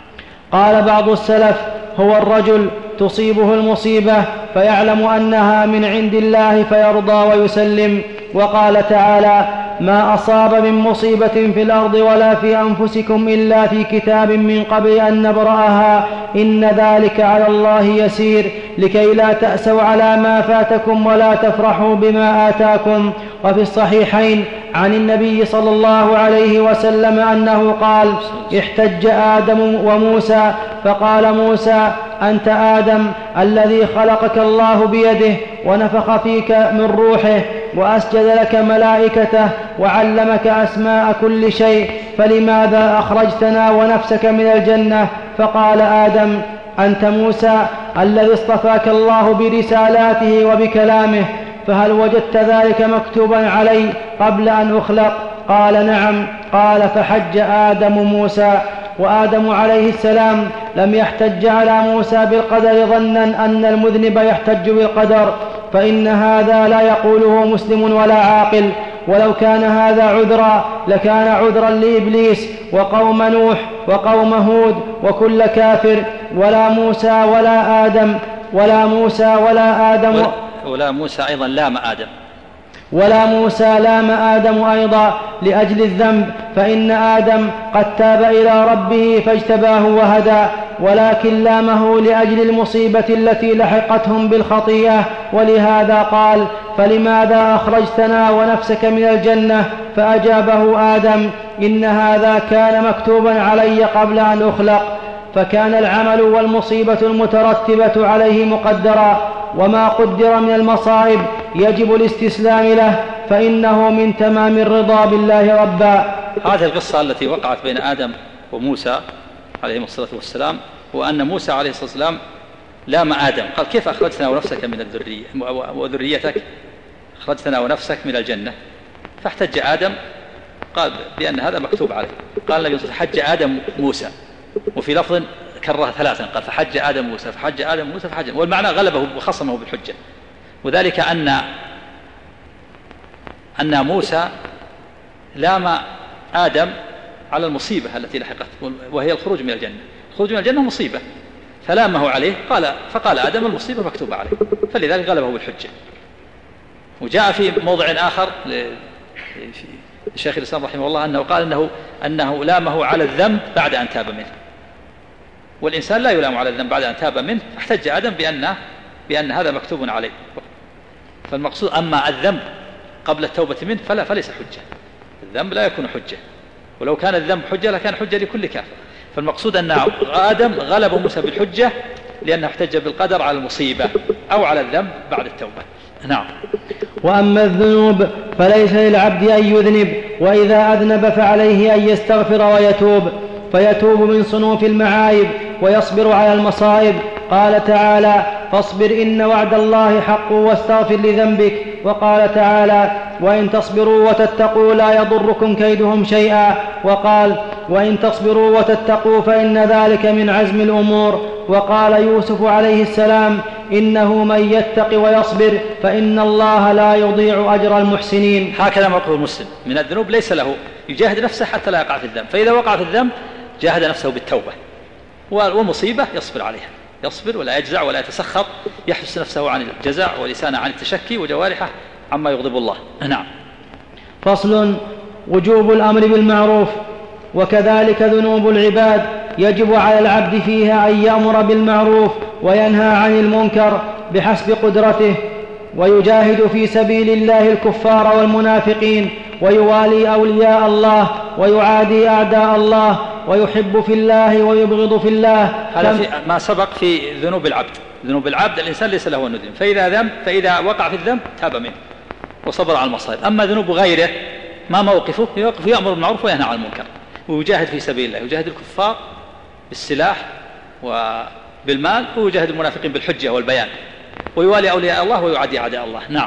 قال بعض السلف هو الرجل تصيبه المصيبة فيعلم أنها من عند الله فيرضى ويسلم. وقال تعالى ما أصاب من مصيبة في الأرض ولا في أنفسكم إلا في كتاب من قبل أن نبرأها إن ذلك على الله يسير لكي لا تأسوا على ما فاتكم ولا تفرحوا بما آتاكم. وفي الصحيحين عن النبي صلى الله عليه وسلم أنه قال احتج آدم وموسى فقال موسى أنت آدم الذي خلقك الله بيده ونفخ فيك من روحه وأسجد لك ملائكته وعلمك أسماء كل شيء فلماذا أخرجتنا ونفسك من الجنة؟ فقال آدم أنت موسى الذي اصطفاك الله برسالاته وبكلامه، فهل وجدت ذلك مكتوبا علي قبل أن أخلق؟ قال نعم. قال فحج آدم موسى. وآدم عليه السلام لم يحتج على موسى بالقدر ظنا أن المذنب يحتج بالقدر، فإن هذا لا يقوله مسلم ولا عاقل، ولو كان هذا عذرا لكان عذرا لإبليس وقوم نوح وقوم هود وكل كافر. ولا موسى ولا آدم ولا موسى ولا آدم ولا موسى أيضا لام آدم ولا موسى لام آدم أيضا لأجل الذنب، فإن آدم قد تاب إلى ربه فاجتباه وهدى، ولكن لامه لأجل المصيبة التي لحقتهم بالخطيئة. ولهذا قال فلماذا أخرجتنا ونفسك من الجنة؟ فأجابه آدم إن هذا كان مكتوبا علي قبل أن أخلق. فكان العمل والمصيبة المترتبة عليه مقدرا، وما قدر من المصائب يجب الاستسلام له، فإنه من تمام الرضا بالله ربا. هذه القصة التي وقعت بين آدم وموسى عليه الصلاة والسلام، وأن موسى عليه الصلاة والسلام لام آدم قال كيف أخرجتنا ونفسك من الذرية وذريتك أخرجتنا ونفسك من الجنة؟ فاحتج آدم قال بأن هذا مكتوب عليه. قال النبي صلى الله عليه وسلم حج آدم موسى، وفي لفظ كررها ثلاثا قال فحج آدم موسى فحج آدم موسى فحج، والمعنى غلبه وخصمه بالحجة. وذلك أن أن موسى لام آدم على المصيبة التي لحقت وهي الخروج من الجنة. الخروج من الجنة مصيبة فلامه عليه، قال فقال آدم المصيبة مكتوبة عليه، فلذلك غلبه بالحجة. وجاء في موضع آخر الشيخ الإسلام رحمه الله أنه قال أنه, أنه لامه على الذنب بعد أن تاب منه، والإنسان لا يلام على الذنب بعد أن تاب منه، فاحتج آدم بأن, بأن هذا مكتوب عليه. فالمقصود أما الذنب قبل التوبة منه فلا فليس حجة، الذنب لا يكون حجة، ولو كان الذنب حجة لكان حجة لكل كافر. فالمقصود أن آدم غلب موسى بالحجة لأنه احتج بالقدر على المصيبة أو على الذنب بعد التوبة. نعم. وأما الذنوب فليس للعبد أن يذنب، وإذا أذنب فعليه أن يستغفر ويتوب، فيتوب من صنوف المعايب ويصبر على المصائب. قال تعالى: فاصبر إن وعد الله حق واستغفر لذنبك. وقال تعالى: وإن تصبروا وتتقوا لا يضركم كيدهم شيئا. وقال: وإن تصبروا وتتقوا فإن ذلك من عزم الأمور. وقال يوسف عليه السلام: إنه من يتق ويصبر فإن الله لا يضيع أجر المحسنين. هكذا موقف المسلم من الذنوب، ليس له يجاهد نفسه حتى لا يقع في الذنب، فإذا وقع في الذنب جاهد نفسه بالتوبة، والمصيبة يصبر عليها، يصبر ولا يجزع ولا يتسخط، يحبس نفسه عن الجزع ولسانه عن التشكي وجوارحه عما يغضب الله. نعم. فصل: وجوب الأمر بالمعروف. وكذلك ذنوب العباد يجب على العبد فيها أن يأمر بالمعروف وينهى عن المنكر بحسب قدرته، ويجاهد في سبيل الله الكفار والمنافقين، ويوالي أولياء الله ويعادي أعداء الله، ويحب في الله ويبغض في الله. هذا في ما سبق في ذنوب العبد. ذنوب العبد الإنسان ليس له الندم، فإذا ذنب فإذا وقع في الذنب تاب منه وصبر على المصائب. أما ذنوب غيره ما موقفه؟ يوقف يأمر بالمعروف وينهى عن المنكر، ويجاهد في سبيل الله، يجاهد الكفار بالسلاح وبالمال، ويجاهد المنافقين بالحجة والبيان، ويوالي أولياء الله ويعادي أعداء الله. نعم.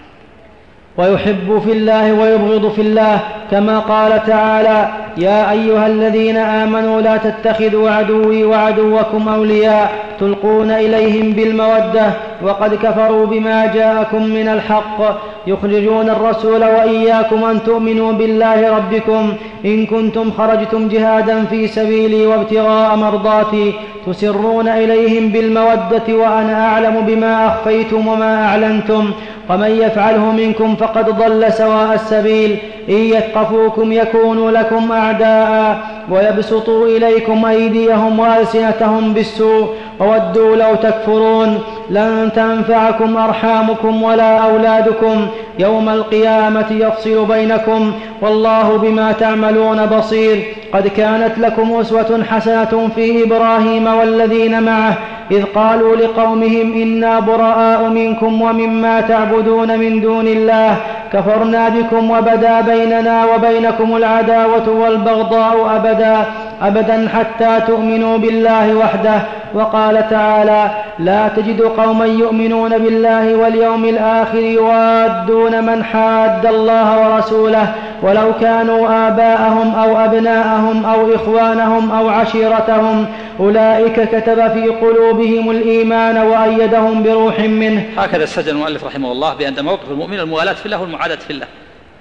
ويحب في الله ويبغض في الله، كما قال تعالى: يا أيها الذين آمنوا لا تتخذوا عدوي وعدوكم أولياء تلقون إليهم بالمودة وقد كفروا بما جاءكم من الحق يخرجون الرسول وإياكم أن تؤمنوا بالله ربكم إن كنتم خرجتم جهادا في سبيلي وابتغاء مرضاتي تسرون إليهم بالمودة وأنا أعلم بما أخفيتم وما أعلنتم ومن يفعله منكم فقد ضل سواء السبيل إن يثقفوكم يكونوا لكم أعداء ويبسطوا إليكم أيديهم وألسنتهم بالسوء وودوا لو تكفرون لن تنفعكم أرحامكم ولا أولادكم يوم القيامة يفصل بينكم والله بما تعملون بصير. قد كانت لكم أسوة حسنة في إبراهيم والذين معه إذ قالوا لقومهم إنا براء منكم ومما تعبدون من دون الله كفرنا بكم وبدا بيننا وبينكم العداوة والبغضاء أبدا أبدا حتى تؤمنوا بالله وحده. وقال تعالى: لا تجد قوما يؤمنون بالله واليوم الآخر يوادون من حاد الله ورسوله ولو كانوا آباءهم أو أبناءهم أو إخوانهم أو عشيرتهم أولئك كتب في قلوبهم الإيمان وأيدهم بروح منه. هكذا استدل المؤلف رحمه الله بأن موقف المؤمن الموالاة في الله والمعاداة في الله،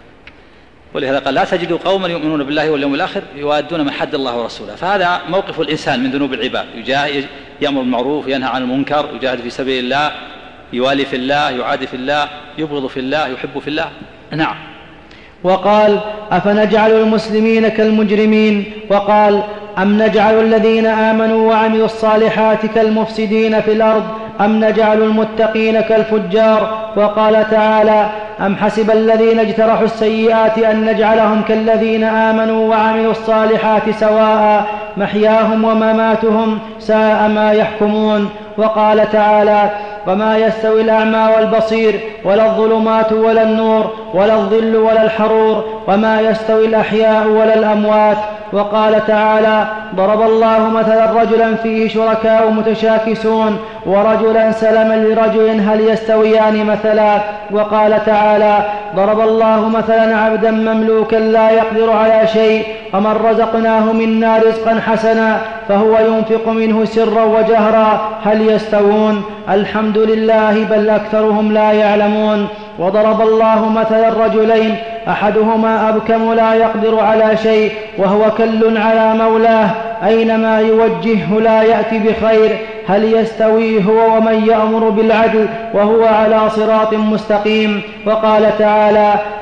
ولهذا قال: لا تجدوا قوما يؤمنون بالله واليوم الآخر يوادون من حد الله ورسوله. فهذا موقف الإنسان من ذنوب العباد، يأمر بالمعروف ينهى عن المنكر يجاهد في سبيل الله يوالي في الله يعادي في الله يبغض في الله يحب في الله. نعم. وقال: أفنجعل المسلمين كالمجرمين. وقال: أم نجعل الذين آمنوا وعملوا الصالحات كالمفسدين في الأرض أم نجعل المتقين كالفجار. وقال تعالى: أم حسب الذين اجترحوا السيئات أن نجعلهم كالذين آمنوا وعملوا الصالحات سواء محياهم ومماتهم ساء ما يحكمون. وقال تعالى: وما يستوي الأعمى والبصير ولا الظلمات ولا النور ولا الظل ولا الحرور وما يستوي الأحياء ولا الأموات. وقال تعالى: ضرب الله مثلا رجلا فيه شركاء متشاكسون ورجلا سلما لرجل هل يستويان مثلا. وقال تعالى: ضرب الله مثلا عبدا مملوكا لا يقدر على شيء ومن رزقناه منا رزقا حسنا فهو ينفق منه سرا وجهرا هل يستوون الحمد لله بل أكثرهم لا يعلمون. وضرب الله مثلا رجلين أحدهما أبكم لا يقدر على شيء وهو كل على مولاه أينما يوجهه لا يأتي بخير هل يستوي هو ومن يأمر بالعدل وهو على صراط مستقيم. وقال تعالى: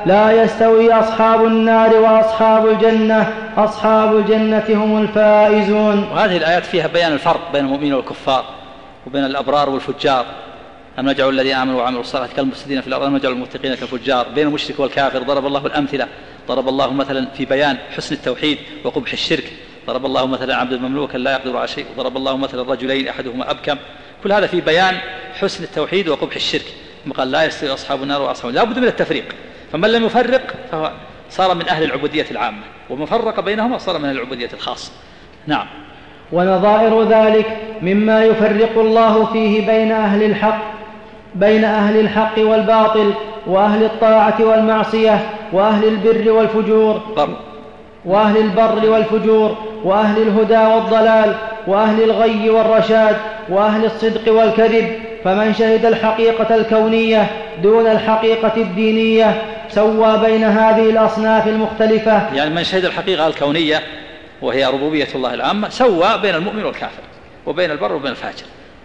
لا يستوي أصحاب النار وأصحاب الجنة أصحاب الجنة هم الفائزون. وهذه الآيات فيها بيان الفرق بين المؤمنين والكفار وبين الأبرار والفجار. أم نجعل الذين آمنوا وعملوا الصالحات كالمفسدين في الأرض أم نجعل المتقين كالفجار. بين المشرك والكافر ضرب الله الأمثلة. ضرب الله مثلا في بيان حسن التوحيد وقبح الشرك. ضرب الله مثلا عبد مملوكا لا يقدر على شيء. وضرب الله مثلا الرجلين أحدهما أبكم. كل هذا في بيان حسن التوحيد وقبح الشرك. ثم قال لا يستوي أصحاب النار وأصحاب الجنة. لا بد من التفريق. فمن لم يفرق فهو صار من أهل العبودية العامة ومن فرق بينهما صار من العبودية الخاصة. نعم. ونظائر ذلك مما يفرق الله فيه بين أهل الحق بين أهل الحق والباطل وأهل الطاعة والمعصية وأهل البر والفجور بر. وأهل البر والفجور وأهل الهدى والضلال وأهل الغي والرشاد وأهل الصدق والكذب. فمن شهد الحقيقة الكونية دون الحقيقة الدينية سوى بين هذه الأصناف المختلفة. يعني من شهد الحقيقة الكونية وهي ربوبية الله العامة سوى بين المؤمن والكافر وبين البر وبين الفاجر.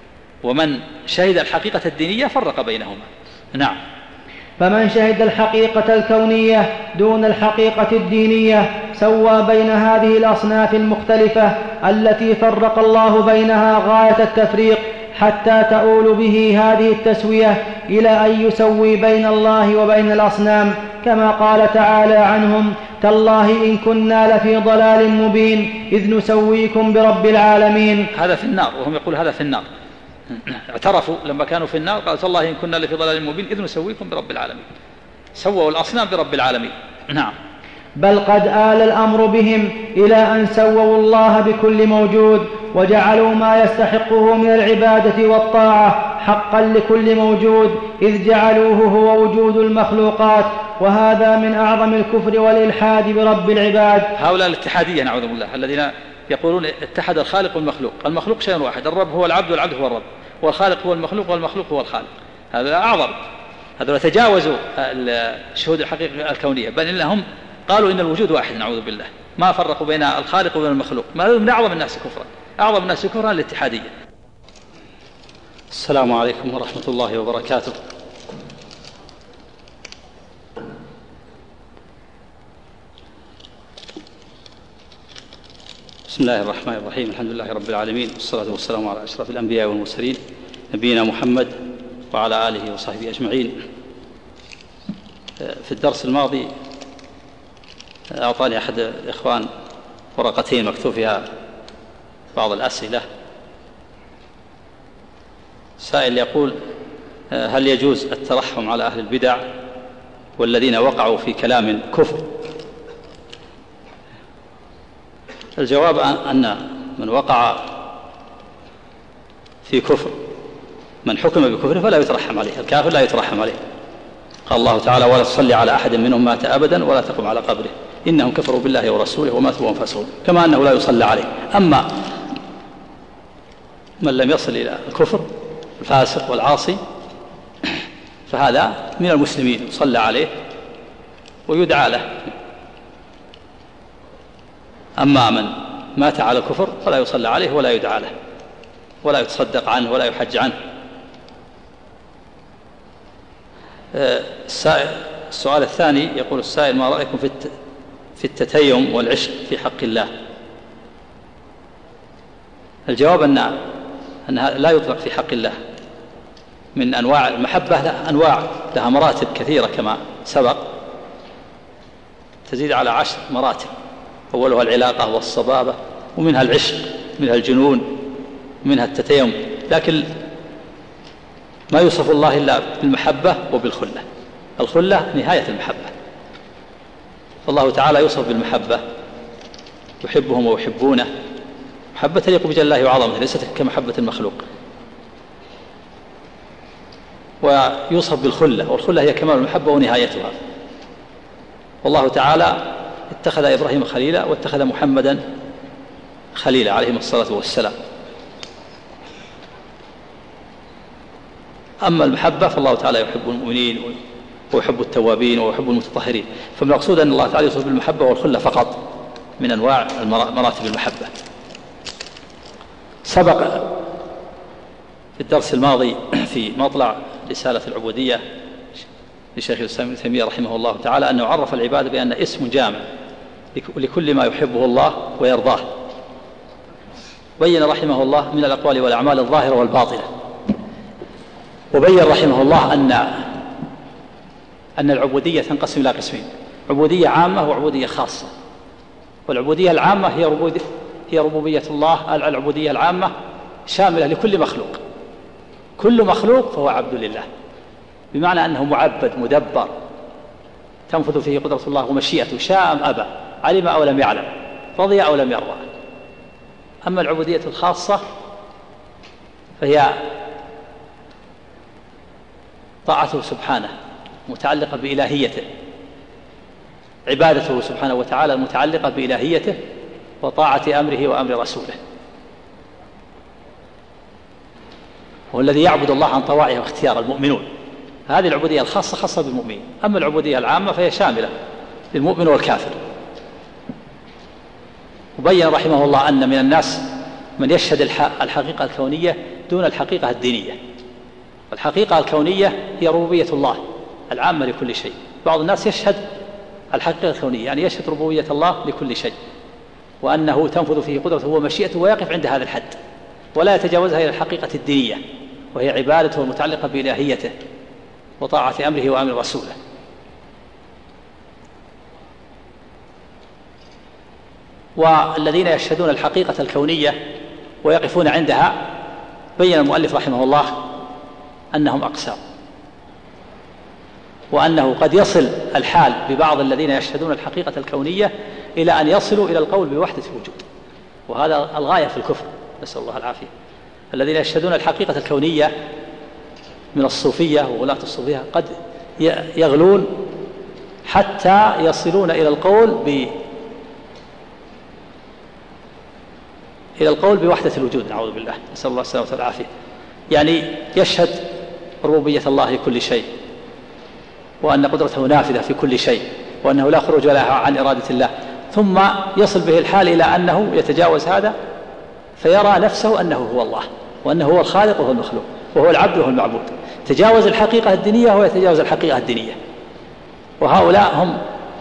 ومن شهد الحقيقة الدينية فرق بينهما. نعم. فمن شهد الحقيقة الكونية دون الحقيقة الدينية سوى بين هذه الأصناف المختلفة التي فرق الله بينها غاية التفريق حتى تؤول به هذه التسوية إلى أن يسوي بين الله وبين الأصنام كما قال تعالى عنهم تالله إن كنا لفي ضلال مبين إذ نسويكم برب العالمين. هذا في النار وهم يقول هذا في النار. اعترفوا لما كانوا في النار قالوا تالله إن كنا لفي ضلال مبين إذ نسويكم برب العالمين. سووا الأصنام برب العالمين. نعم. بل قد آل الأمر بهم إلى أن سووا الله بكل موجود وجعلوا ما يستحقه من العبادة والطاعة حقا لكل موجود إذ جعلوه هو وجود المخلوقات. وهذا من أعظم الكفر والإلحاد برب العباد. هؤلاء الاتحادية نعوذ بالله الذين يقولون اتحد الخالق والمخلوق. المخلوق شيء واحد. الرب هو العبد والعبد هو الرب والخالق هو المخلوق والمخلوق هو الخالق. هذا أعظم. هذا تجاوزوا شهود الحقيقة الكونية بل إنهم قالوا إن الوجود واحد نعوذ بالله ما فرقوا بين الخالق وبين المخلوق. ما من أعظم الناس كفرا. أعظم الناس كفرا الاتحادية. السلام عليكم ورحمة الله وبركاته. بسم الله الرحمن الرحيم. الحمد لله رب العالمين والصلاة والسلام على أشرف الأنبياء والمرسلين نبينا محمد وعلى آله وصحبه أجمعين. في الدرس الماضي أعطاني أحد الإخوان ورقتين مكتوب فيها بعض الأسئلة. سائل يقول هل يجوز الترحم على أهل البدع والذين وقعوا في كلام كفر؟ الجواب أن من وقع في كفر من حكم بكفره فلا يترحم عليه. الكافر لا يترحم عليه. قال الله تعالى ولا تصلي على أحد منهم مات أبدا ولا تقم على قبره إنهم كفروا بالله ورسوله وماتوا وهم فاسقون. كما أنه لا يصلى عليه. أما من لم يصل إلى الكفر الفاسق والعاصي فهذا من المسلمين يصلى عليه ويدعى له. أما من مات على الكفر فلا يصلى عليه ولا يدعى له ولا يتصدق عنه ولا يحج عنه. السؤال الثاني يقول السائل ما رأيكم في في التتيم والعشق في حق الله؟ الجواب أن أنها لا يطلق في حق الله. من أنواع المحبة لها أنواع لها مراتب كثيرة كما سبق تزيد على عشر مراتب. أولها العلاقة والصبابة ومنها العشق منها الجنون منها التتيم. لكن ما يوصف الله إلا بالمحبة وبالخلة. الخلة نهاية المحبة. فالله تعالى يوصف بالمحبة يحبهم ويحبونه محبة تليق بجل الله وعظمته ليست كمحبة المخلوق. ويوصف بالخلة والخلة هي كمال المحبة ونهايتها. والله تعالى اتخذ إبراهيم خليلا واتخذ محمدا خليلا عليهم الصلاة والسلام. أما المحبة فالله تعالى يحب المؤمنين ويحب التوابين ويحب المتطهرين. فالمقصود أن الله تعالى يوصف بالمحبة والخلة فقط من أنواع مراتب المحبة. سبق في الدرس الماضي في مطلع رسالة العبودية لشيخ الإسلام ابن تيمية رحمه الله تعالى أنه عرف العبادة بأن اسم جامع لكل ما يحبه الله ويرضاه. بين رحمه الله من الأقوال والأعمال الظاهرة والباطنة. وبين رحمه الله أن أن العبودية تنقسم إلى قسمين: عبودية عامة وعبودية خاصة. والعبودية العامة هي ربوبية هي ربوبية الله. العبودية العامة شاملة لكل مخلوق، كل مخلوق فهو عبد لله، بمعنى أنه معبد مدبر تنفذ فيه قدرة الله ومشيئته، شاء أم أبى، علم أو لم يعلم، رضي أو لم يرضى. أما العبودية الخاصة فهي طاعته سبحانه متعلقة بإلهيته، عبادته سبحانه وتعالى المتعلقة بإلهيته وطاعة أمره وأمر رسوله. هو الذي يعبد الله عن طواعه واختيار المؤمنون. هذه العبودية الخاصة خاصة بالمؤمنين. أما العبودية العامة فهي شاملة للمؤمن والكافر. وبين رحمه الله أن من الناس من يشهد الحقيقة الكونية دون الحقيقة الدينية. الحقيقة الكونية هي ربوبية الله العامة لكل شيء. بعض الناس يشهد الحقيقة الكونية، يعني يشهد ربوبية الله لكل شيء، وأنه تنفذ فيه قدرته ومشيئته، ويقف عند هذا الحد ولا يتجاوزها إلى الحقيقة الدينية، وهي عبادته المتعلقة بإلهيته وطاعة أمره وأمر رسوله. والذين يشهدون الحقيقة الكونية ويقفون عندها بين المؤلف رحمه الله أنهم أقسام، وأنه قد يصل الحال ببعض الذين يشهدون الحقيقة الكونية إلى أن يصلوا إلى القول بوحدة الوجود، وهذا الغاية في الكفر، نسأل الله العافية. الذين يشهدون الحقيقة الكونية من الصوفية وغلاة الصوفية قد يغلون حتى يصلون إلى القول ب إلى القول بوحدة الوجود، نعوذ بالله، نسأل الله السلامة والعافية. يعني يشهد ربوبية الله لكل شيء، وأن قدرته نافذة في كل شيء، وأنه لا خروج لها عن إرادة الله، ثم يصل به الحال إلى أنه يتجاوز هذا فيرى نفسه أنه هو الله، وأنه هو الخالق وهو المخلوق، وهو العبد وهو المعبود. تجاوز الحقيقة الدينية وهو يتجاوز الحقيقة الدينية. وهؤلاء هم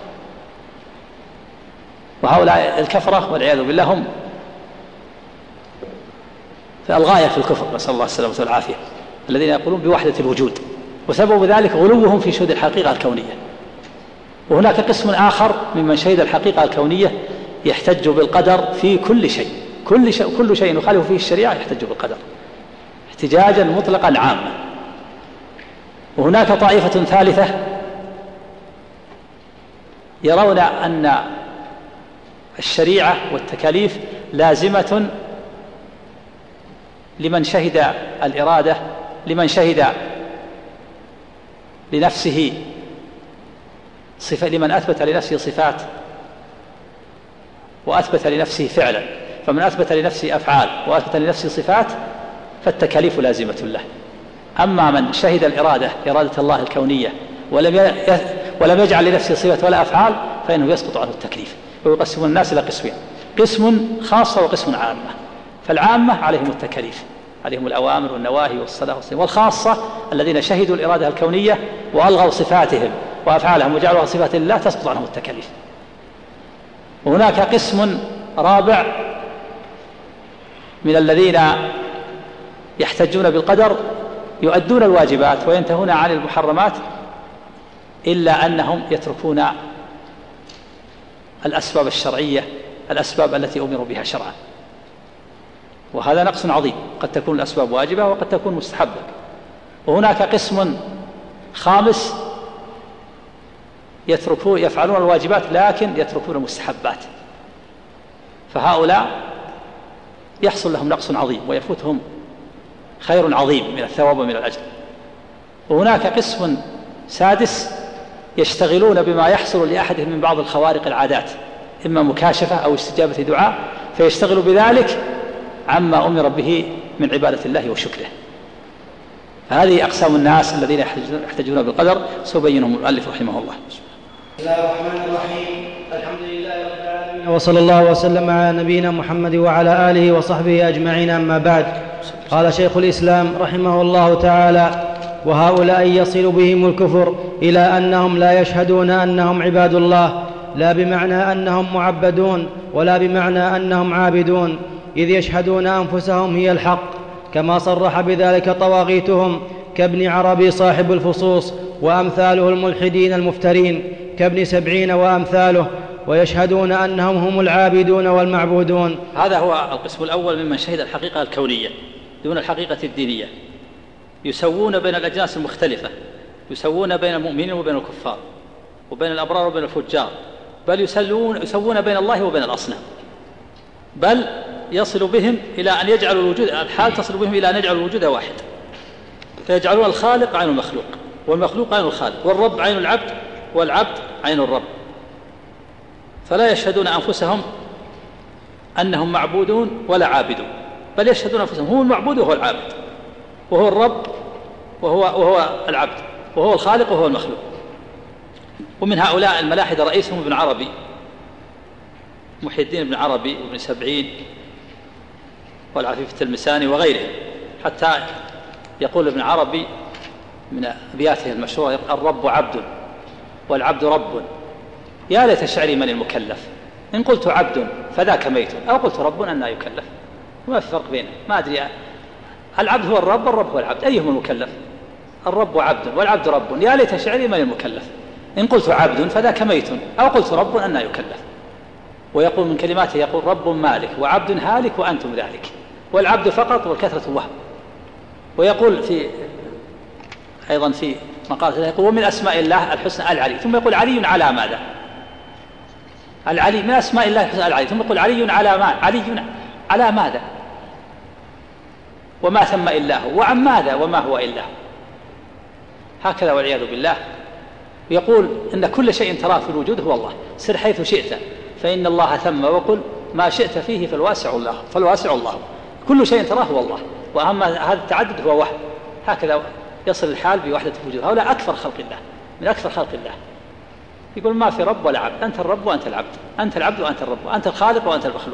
وهؤلاء الكفرة والعياذ بالله هم الغاية في الكفر، نسأل الله السلامة والعافية، الذين يقولون بوحدة الوجود، وسبب ذلك غلوهم في شهود الحقيقة الكونية. وهناك قسم آخر ممن شهد الحقيقة الكونية يحتج بالقدر في كل شيء، كل شيء, كل شيء يخالف فيه الشريعة يحتج بالقدر احتجاجا مطلقا عاما. وهناك طائفة ثالثة يرون أن الشريعة والتكاليف لازمة لمن شهد الإرادة، لمن شهد لنفسه صفة، لمن أثبت لنفسه صفات وأثبت لنفسه فعلا. فمن أثبت لنفسه أفعال وأثبت لنفسه صفات فالتكاليف لازمة له. أما من شهد الإرادة إرادة الله الكونية ولم ولم يجعل لنفسه صفة ولا أفعال فإنه يسقط عنه التكليف. ويقسم الناس إلى قسمين: قسم خاصة وقسم عامة. فالعامة عليهم التكاليف، عليهم الأوامر والنواهي والصلاة والصيام. والخاصة الذين شهدوا الإرادة الكونية وألغوا صفاتهم وأفعالهم وجعلوها صفات الله تسقط عنهم التكاليف. وهناك قسم رابع من الذين يحتجون بالقدر، يؤدون الواجبات وينتهون عن المحرمات، إلا أنهم يتركون الأسباب الشرعية، الأسباب التي أمروا بها شرعا. وهذا نقص عظيم، قد تكون الأسباب واجبة وقد تكون مستحبة. وهناك قسم خامس يتركون يفعلون الواجبات لكن يتركون المستحبات، فهؤلاء يحصل لهم نقص عظيم ويفوتهم خير عظيم من الثواب ومن الأجر. وهناك قسم سادس يشتغلون بما يحصل لأحدهم من بعض الخوارق العادات، إما مكاشفة أو استجابة دعاء، فيشتغل بذلك عما أمر به من عبادة الله وشكره. فهذه أقسام الناس الذين يحتجون بالقدر سيبينهم المؤلف رحمه الله. بسم الله الرحمن الرحيم. الحمد لله رب العالمين، وصلى الله وسلم على نبينا محمد وعلى آله وصحبه أجمعين. أما بعد، قال شيخ الإسلام رحمه الله تعالى: وهؤلاء يصل بهم الكفر إلى أنهم لا يشهدون أنهم عباد الله، لا بمعنى أنهم معبدون ولا بمعنى أنهم عابدون، إذ يشهدون أنفسهم هي الحق، كما صرح بذلك طواغيتهم كابن عربي صاحب الفصوص وأمثاله الملحدين المفترين كابن سبعين وأمثاله، ويشهدون أنهم هم العابدون والمعبودون. هذا هو القسم الأول ممن شهد الحقيقة الكونية دون الحقيقة الدينية. يسوون بين الأجناس المختلفة، يسوون بين المؤمنين وبين الكفار، وبين الأبرار وبين الفجار، بل يسوون, يسوون بين الله وبين الأصنام، بل يصل بهم إلى أن يجعلوا الوجود، الحال تصل بهم إلى أن يجعلوا الوجود واحد، فيجعلون الخالق عين المخلوق، والمخلوق عين الخالق، والرب عين العبد، والعبد عين الرب. فلا يشهدون أنفسهم أنهم معبودون ولا عابدون، بل يشهدون أنفسهم هو المعبود وهو العابد، وهو الرب وهو, وهو العبد، وهو الخالق وهو المخلوق. ومن هؤلاء الملاحدة رئيسهم ابن عربي، محي الدين ابن عربي وابن سبعين والعفيف التلمساني وغيرهم، حتى يقول ابن عربي من أبياته المشهورة: الرب عبد والعبد رب، يا ليت شعري من المكلف، إن قلت عبد فذاك ميت، أو قلت رب أنه يكلف. ما في فرق بينه، ما أدري، العبد هو الرب والرب هو العبد، أيهم المكلف؟ الرب عبد والعبد رب، يا ليت شعري من المكلف، إن قلت عبد فذاك ميت، أو قلت رب أنه يكلف. ويقول من كلماته، يقول: رب مالك وعبد هالك وأنتم ذلك، والعبد فقط والكثرة وهم. ويقول في أيضا في مقالة، يقول: ومن أسماء الله الحسنى العلي، ثم يقول: علي على ماذا؟ العلي من أسماء الله الحسنى العلي، ثم يقول: علي على ما علي على ماذا؟ وما ثم إلا هو، وعن ماذا وما هو إلا هو. هكذا والعياذ بالله. يقول إن كل شيء تراه في الوجود هو الله، سر حيث شئت فإن الله ثم، وقل ما شئت فيه فالواسع الله فالواسع الله كل شيء تراه هو الله، وأما هذا التعدد هو وهم. هكذا يصل الحال بوحدة الوجود. هؤلاء أكثر خلق الله، من أكثر خلق الله. يقول: ما في رب ولا عبد، أنت الرب وأنت العبد، أنت العبد وأنت الرب، أنت الخالق وأنت المخلوق.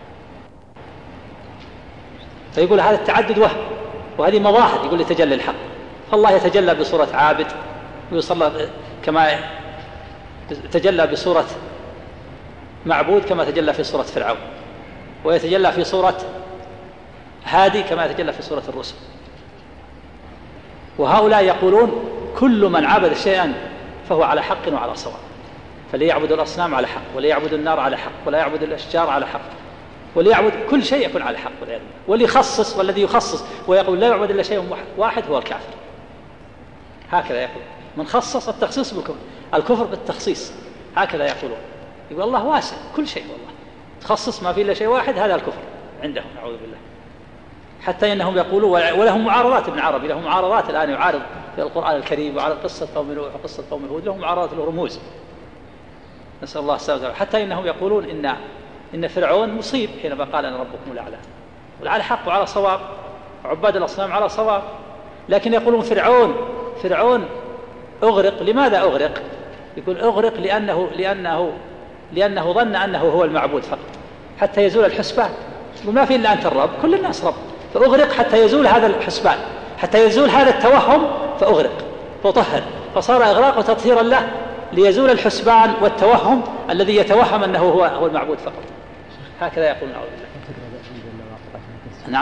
فيقول هذا التعدد وهم، وهذه مظاهر يقول يتجلى الحق. فالله يتجلى بصورة عابد، ويصلى كما يتجلى بصورة معبود كما تجلى في صورة فرعون، ويتجلى في صورة هادي كما يتجلى في صورة الرسل. وهؤلاء يقولون: كل من عبد شيئا فهو على حق وعلى صواب، فليعبد الأصنام على حق، وليعبد النار على حق، ولا يعبد الأشجار على حق، وليعبد كل شيء يكون على حق، واللي يخصص والذي يخصص ويقول لا يعبد إلا شيء واحد هو الكافر. هكذا يقول من خصص التخصيص بالكفر، الكفر بالتخصيص، هكذا يقولون. يقول الله واسع كل شيء، والله تخصص ما فيه إلا شيء واحد، هذا الكفر عندهم، نعوذ بالله. حتى إنهم يقولون، ولهم معارضات، ابن عربي له معارضات الآن، يعارض في القرآن الكريم وعلى قصة قوم نوح وقصة قوم هود، لهم معارضات له رموز، نسأل الله السلامة والعافية. حتى إنهم يقولون إن إن فرعون مصيب حينما قال أنا ربكم الأعلى، وعلى حق وعلى صواب، عباد الأصنام على صواب. لكن يقولون فرعون فرعون أغرق. لماذا أغرق؟ يقول أغرق لأنه لأنه لأنه ظن أنه هو المعبود فقط، حتى يزول الحسبان. وما في إلا أنت الرب، كل الناس رب، فأغرق حتى يزول هذا الحسبان، حتى يزول هذا التوهم، فأغرق فطهر، فصار إغراق وتطهيرا له ليزول الحسبان والتوهم الذي يتوهم أنه هو هو المعبود فقط. هكذا يقول نعوذ بالله. نعم.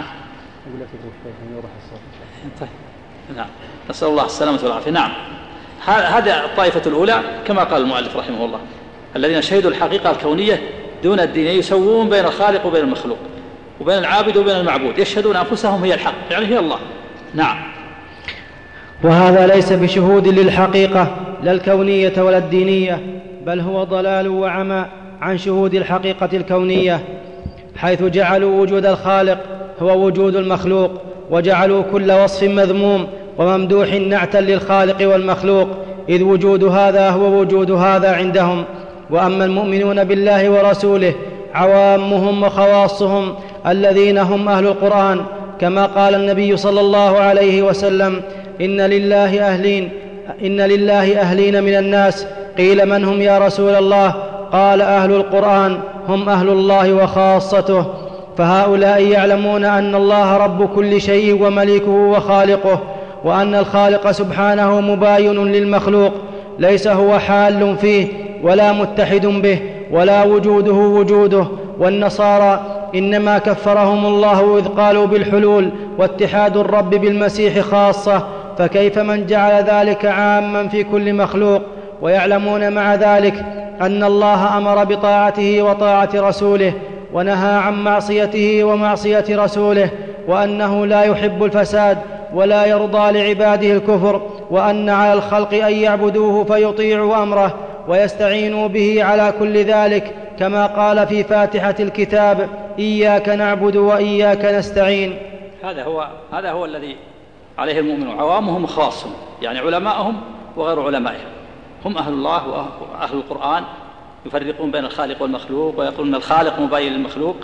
طيب. نعم. نسأل الله السلامة والعافية. نعم. هذا الطائفة الأولى كما قال المؤلف رحمه الله، الذين شهدوا الحقيقة الكونية دون الدين، يسوون بين الخالق وبين المخلوق، وبين العابد وبين المعبود، يشهدون أنفسهم هي الحق، يعني هي الله. نعم. وهذا ليس بشهود للحقيقة لا الكونية ولا الدينية، بل هو ضلال وعمى عن شهود الحقيقة الكونية، حيث جعلوا وجود الخالق هو وجود المخلوق، وجعلوا كل وصف مذموم وممدوح نعتا للخالق والمخلوق، إذ وجود هذا هو وجود هذا عندهم. وأما المؤمنون بالله ورسوله عوامهم وخواصهم الذين هم أهل القرآن، كما قال النبي صلى الله عليه وسلم: إن لله أهلين إن لله أهلين من الناس. قيل: من هم يا رسول الله؟ قال: أهل القرآن هم أهل الله وخاصته. فهؤلاء يعلمون أن الله رب كل شيء ومليكه وخالقه، وأن الخالق سبحانه مباين للمخلوق ليس هو حال فيه ولا متحد به ولا وجوده وجوده. والنصارى إنما كفرهم الله إذ قالوا بالحلول واتحاد الرب بالمسيح خاصة، فكيف من جعل ذلك عاما في كل مخلوق؟ ويعلمون مع ذلك أن الله أمر بطاعته وطاعة رسوله ونهى عن معصيته ومعصية رسوله، وأنه لا يحب الفساد ولا يرضى لعباده الكفر، وأن على الخلق أن يعبدوه فيطيعوا أمره ويستعينوا به على كل ذلك، كما قال في فاتحة الكتاب: إياك نعبد وإياك نستعين. هذا هو هذا هو الذي عليه المؤمنون، عوامهم وخواصهم، يعني علماءهم وغير علمائهم، هم أهل الله وأهل القرآن، يفرقون بين الخالق والمخلوق، ويقولون الخالق مباين للمخلوق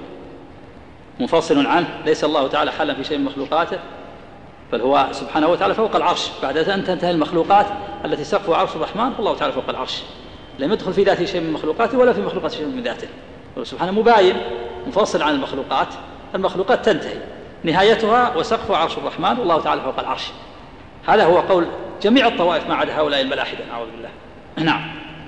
منفصل عنه، ليس الله تعالى حالا في شيء من مخلوقاته، بل هو سبحانه وتعالى فوق العرش. بعد أن تنتهي المخلوقات التي سقفها عرش الرحمن، الله تعالى فوق العرش، لم يدخل في ذاته شيء من مخلوقاته ولا في مخلوقات شيء من ذاته، سبحانه مباين منفصل عن المخلوقات. المخلوقات تنتهي نهايتها وسقفها عرش الرحمن، والله تعالى فوق العرش. هذا هو قول جميع الطوائف ما عدا هؤلاء الملاحدة، نعوذ بالله. نعم.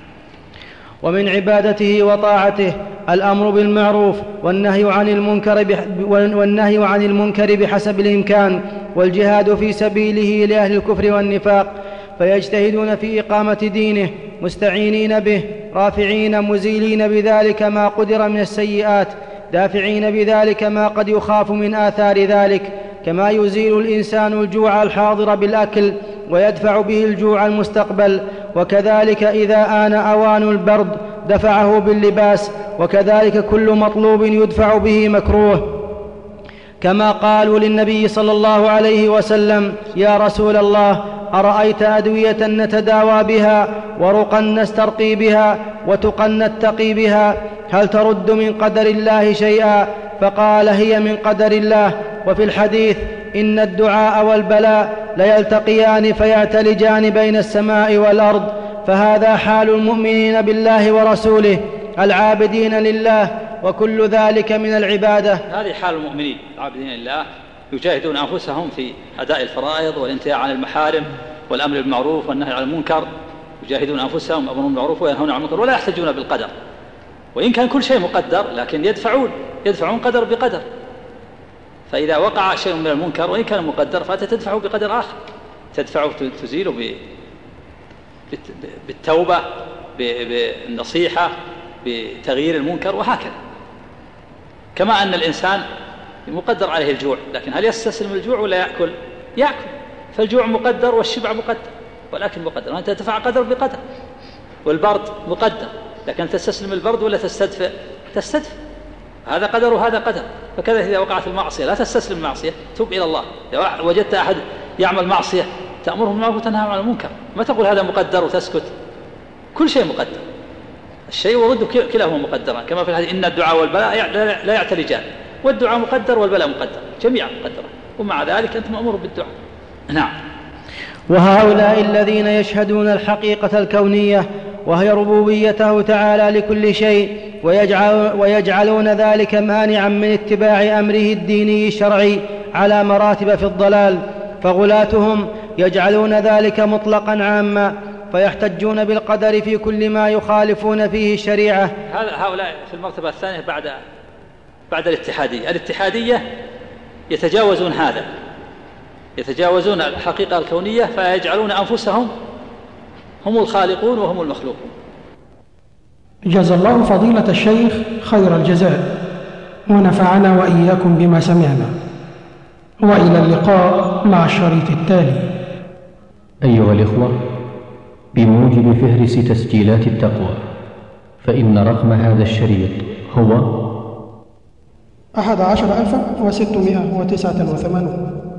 ومن عبادته وطاعته الأمر بالمعروف والنهي عن المنكر والنهي عن المنكر بحسب الإمكان، والجهاد في سبيله لأهل الكفر والنفاق، فيجتهدون في إقامة دينه مستعينين به، رافعين مزيلين بذلك ما قدر من السيئات، دافعين بذلك ما قد يخاف من آثار ذلك، كما يزيل الإنسان الجوع الحاضر بالأكل ويدفع به الجوع المستقبل، وكذلك إذا آن أوان البرد دفعه باللباس، وكذلك كل مطلوب يدفع به مكروه. كما قالوا للنبي صلى الله عليه وسلم: يا رسول الله، أرأيت أدوية نتداوى بها ورقا نسترقي بها وتقا نتقي بها، هل ترد من قدر الله شيئا؟ فقال: هي من قدر الله. وفي الحديث: إن الدعاء والبلاء ليلتقيان فيعتلجان بين السماء والأرض. فهذا حال المؤمنين بالله ورسوله العابدين لله، وكل ذلك من العبادة. هذه حال المؤمنين العابدين لله، يجاهدون أنفسهم في أداء الفرائض والانتهاء عن المحارم والأمر بالمعروف والنهي عن المنكر، يجاهدون أنفسهم أمرهم بالمعروف وينهون عن المنكر، ولا يحتجون بالقدر، وإن كان كل شيء مقدر لكن يدفعون يدفعون قدر بقدر. فإذا وقع شيء من المنكر وإن كان مقدر فأنت تدفعه بقدر آخر، تدفعه تزيله بالتوبة، بالنصيحة، بتغيير المنكر، وهكذا. كما أن الإنسان مقدر عليه الجوع، لكن هل يستسلم الجوع ولا يأكل؟ يأكل. فالجوع مقدر والشبع مقدر والأكل مقدر، وأنت تدفع قدر بقدر. والبرد مقدر، لكن تستسلم البرد ولا تستدفئ؟ تستدفئ. هذا قدر وهذا قدر. فكذا إذا وقعت المعصية لا تستسلم المعصية، توب إلى الله. إذا وجدت أحد يعمل معصية تأمره بالمعروف وتنهى عن المنكر، ما تقول هذا مقدر وتسكت. كل شيء مقدر، الشيء ورده كلاهما مقدرا، كما في الحديث: إن الدعاء والبلاء لا يعتلجان. والدعاء مقدر والبلاء مقدر، جميعا مقدرا، ومع ذلك أنت مأمور بالدعاء. نعم. وهؤلاء الذين يشهدون الحقيقة الكونية وهي ربوبيته تعالى لكل شيء، ويجعل ويجعلون ذلك مانعا من اتباع أمره الديني الشرعي على مراتب في الضلال، فغلاتهم يجعلون ذلك مطلقا عاما، فيحتجون بالقدر في كل ما يخالفون فيه الشريعة. هؤلاء في المرتبة الثانية بعد بعد الاتحادية. الاتحادية يتجاوزون هذا، يتجاوزون الحقيقة الكونية، فيجعلون أنفسهم هم الخالقون وهم المخلوقون. جزا الله فضيلة الشيخ خير الجزاء، ونفعنا وإياكم بما سمعنا، وإلى اللقاء مع الشريط التالي. أيها الإخوة، بموجب فهرس تسجيلات التقوى، فإن رقم هذا الشريط هو أحد عشر ألفا وستمائة وتسعة وثمانون.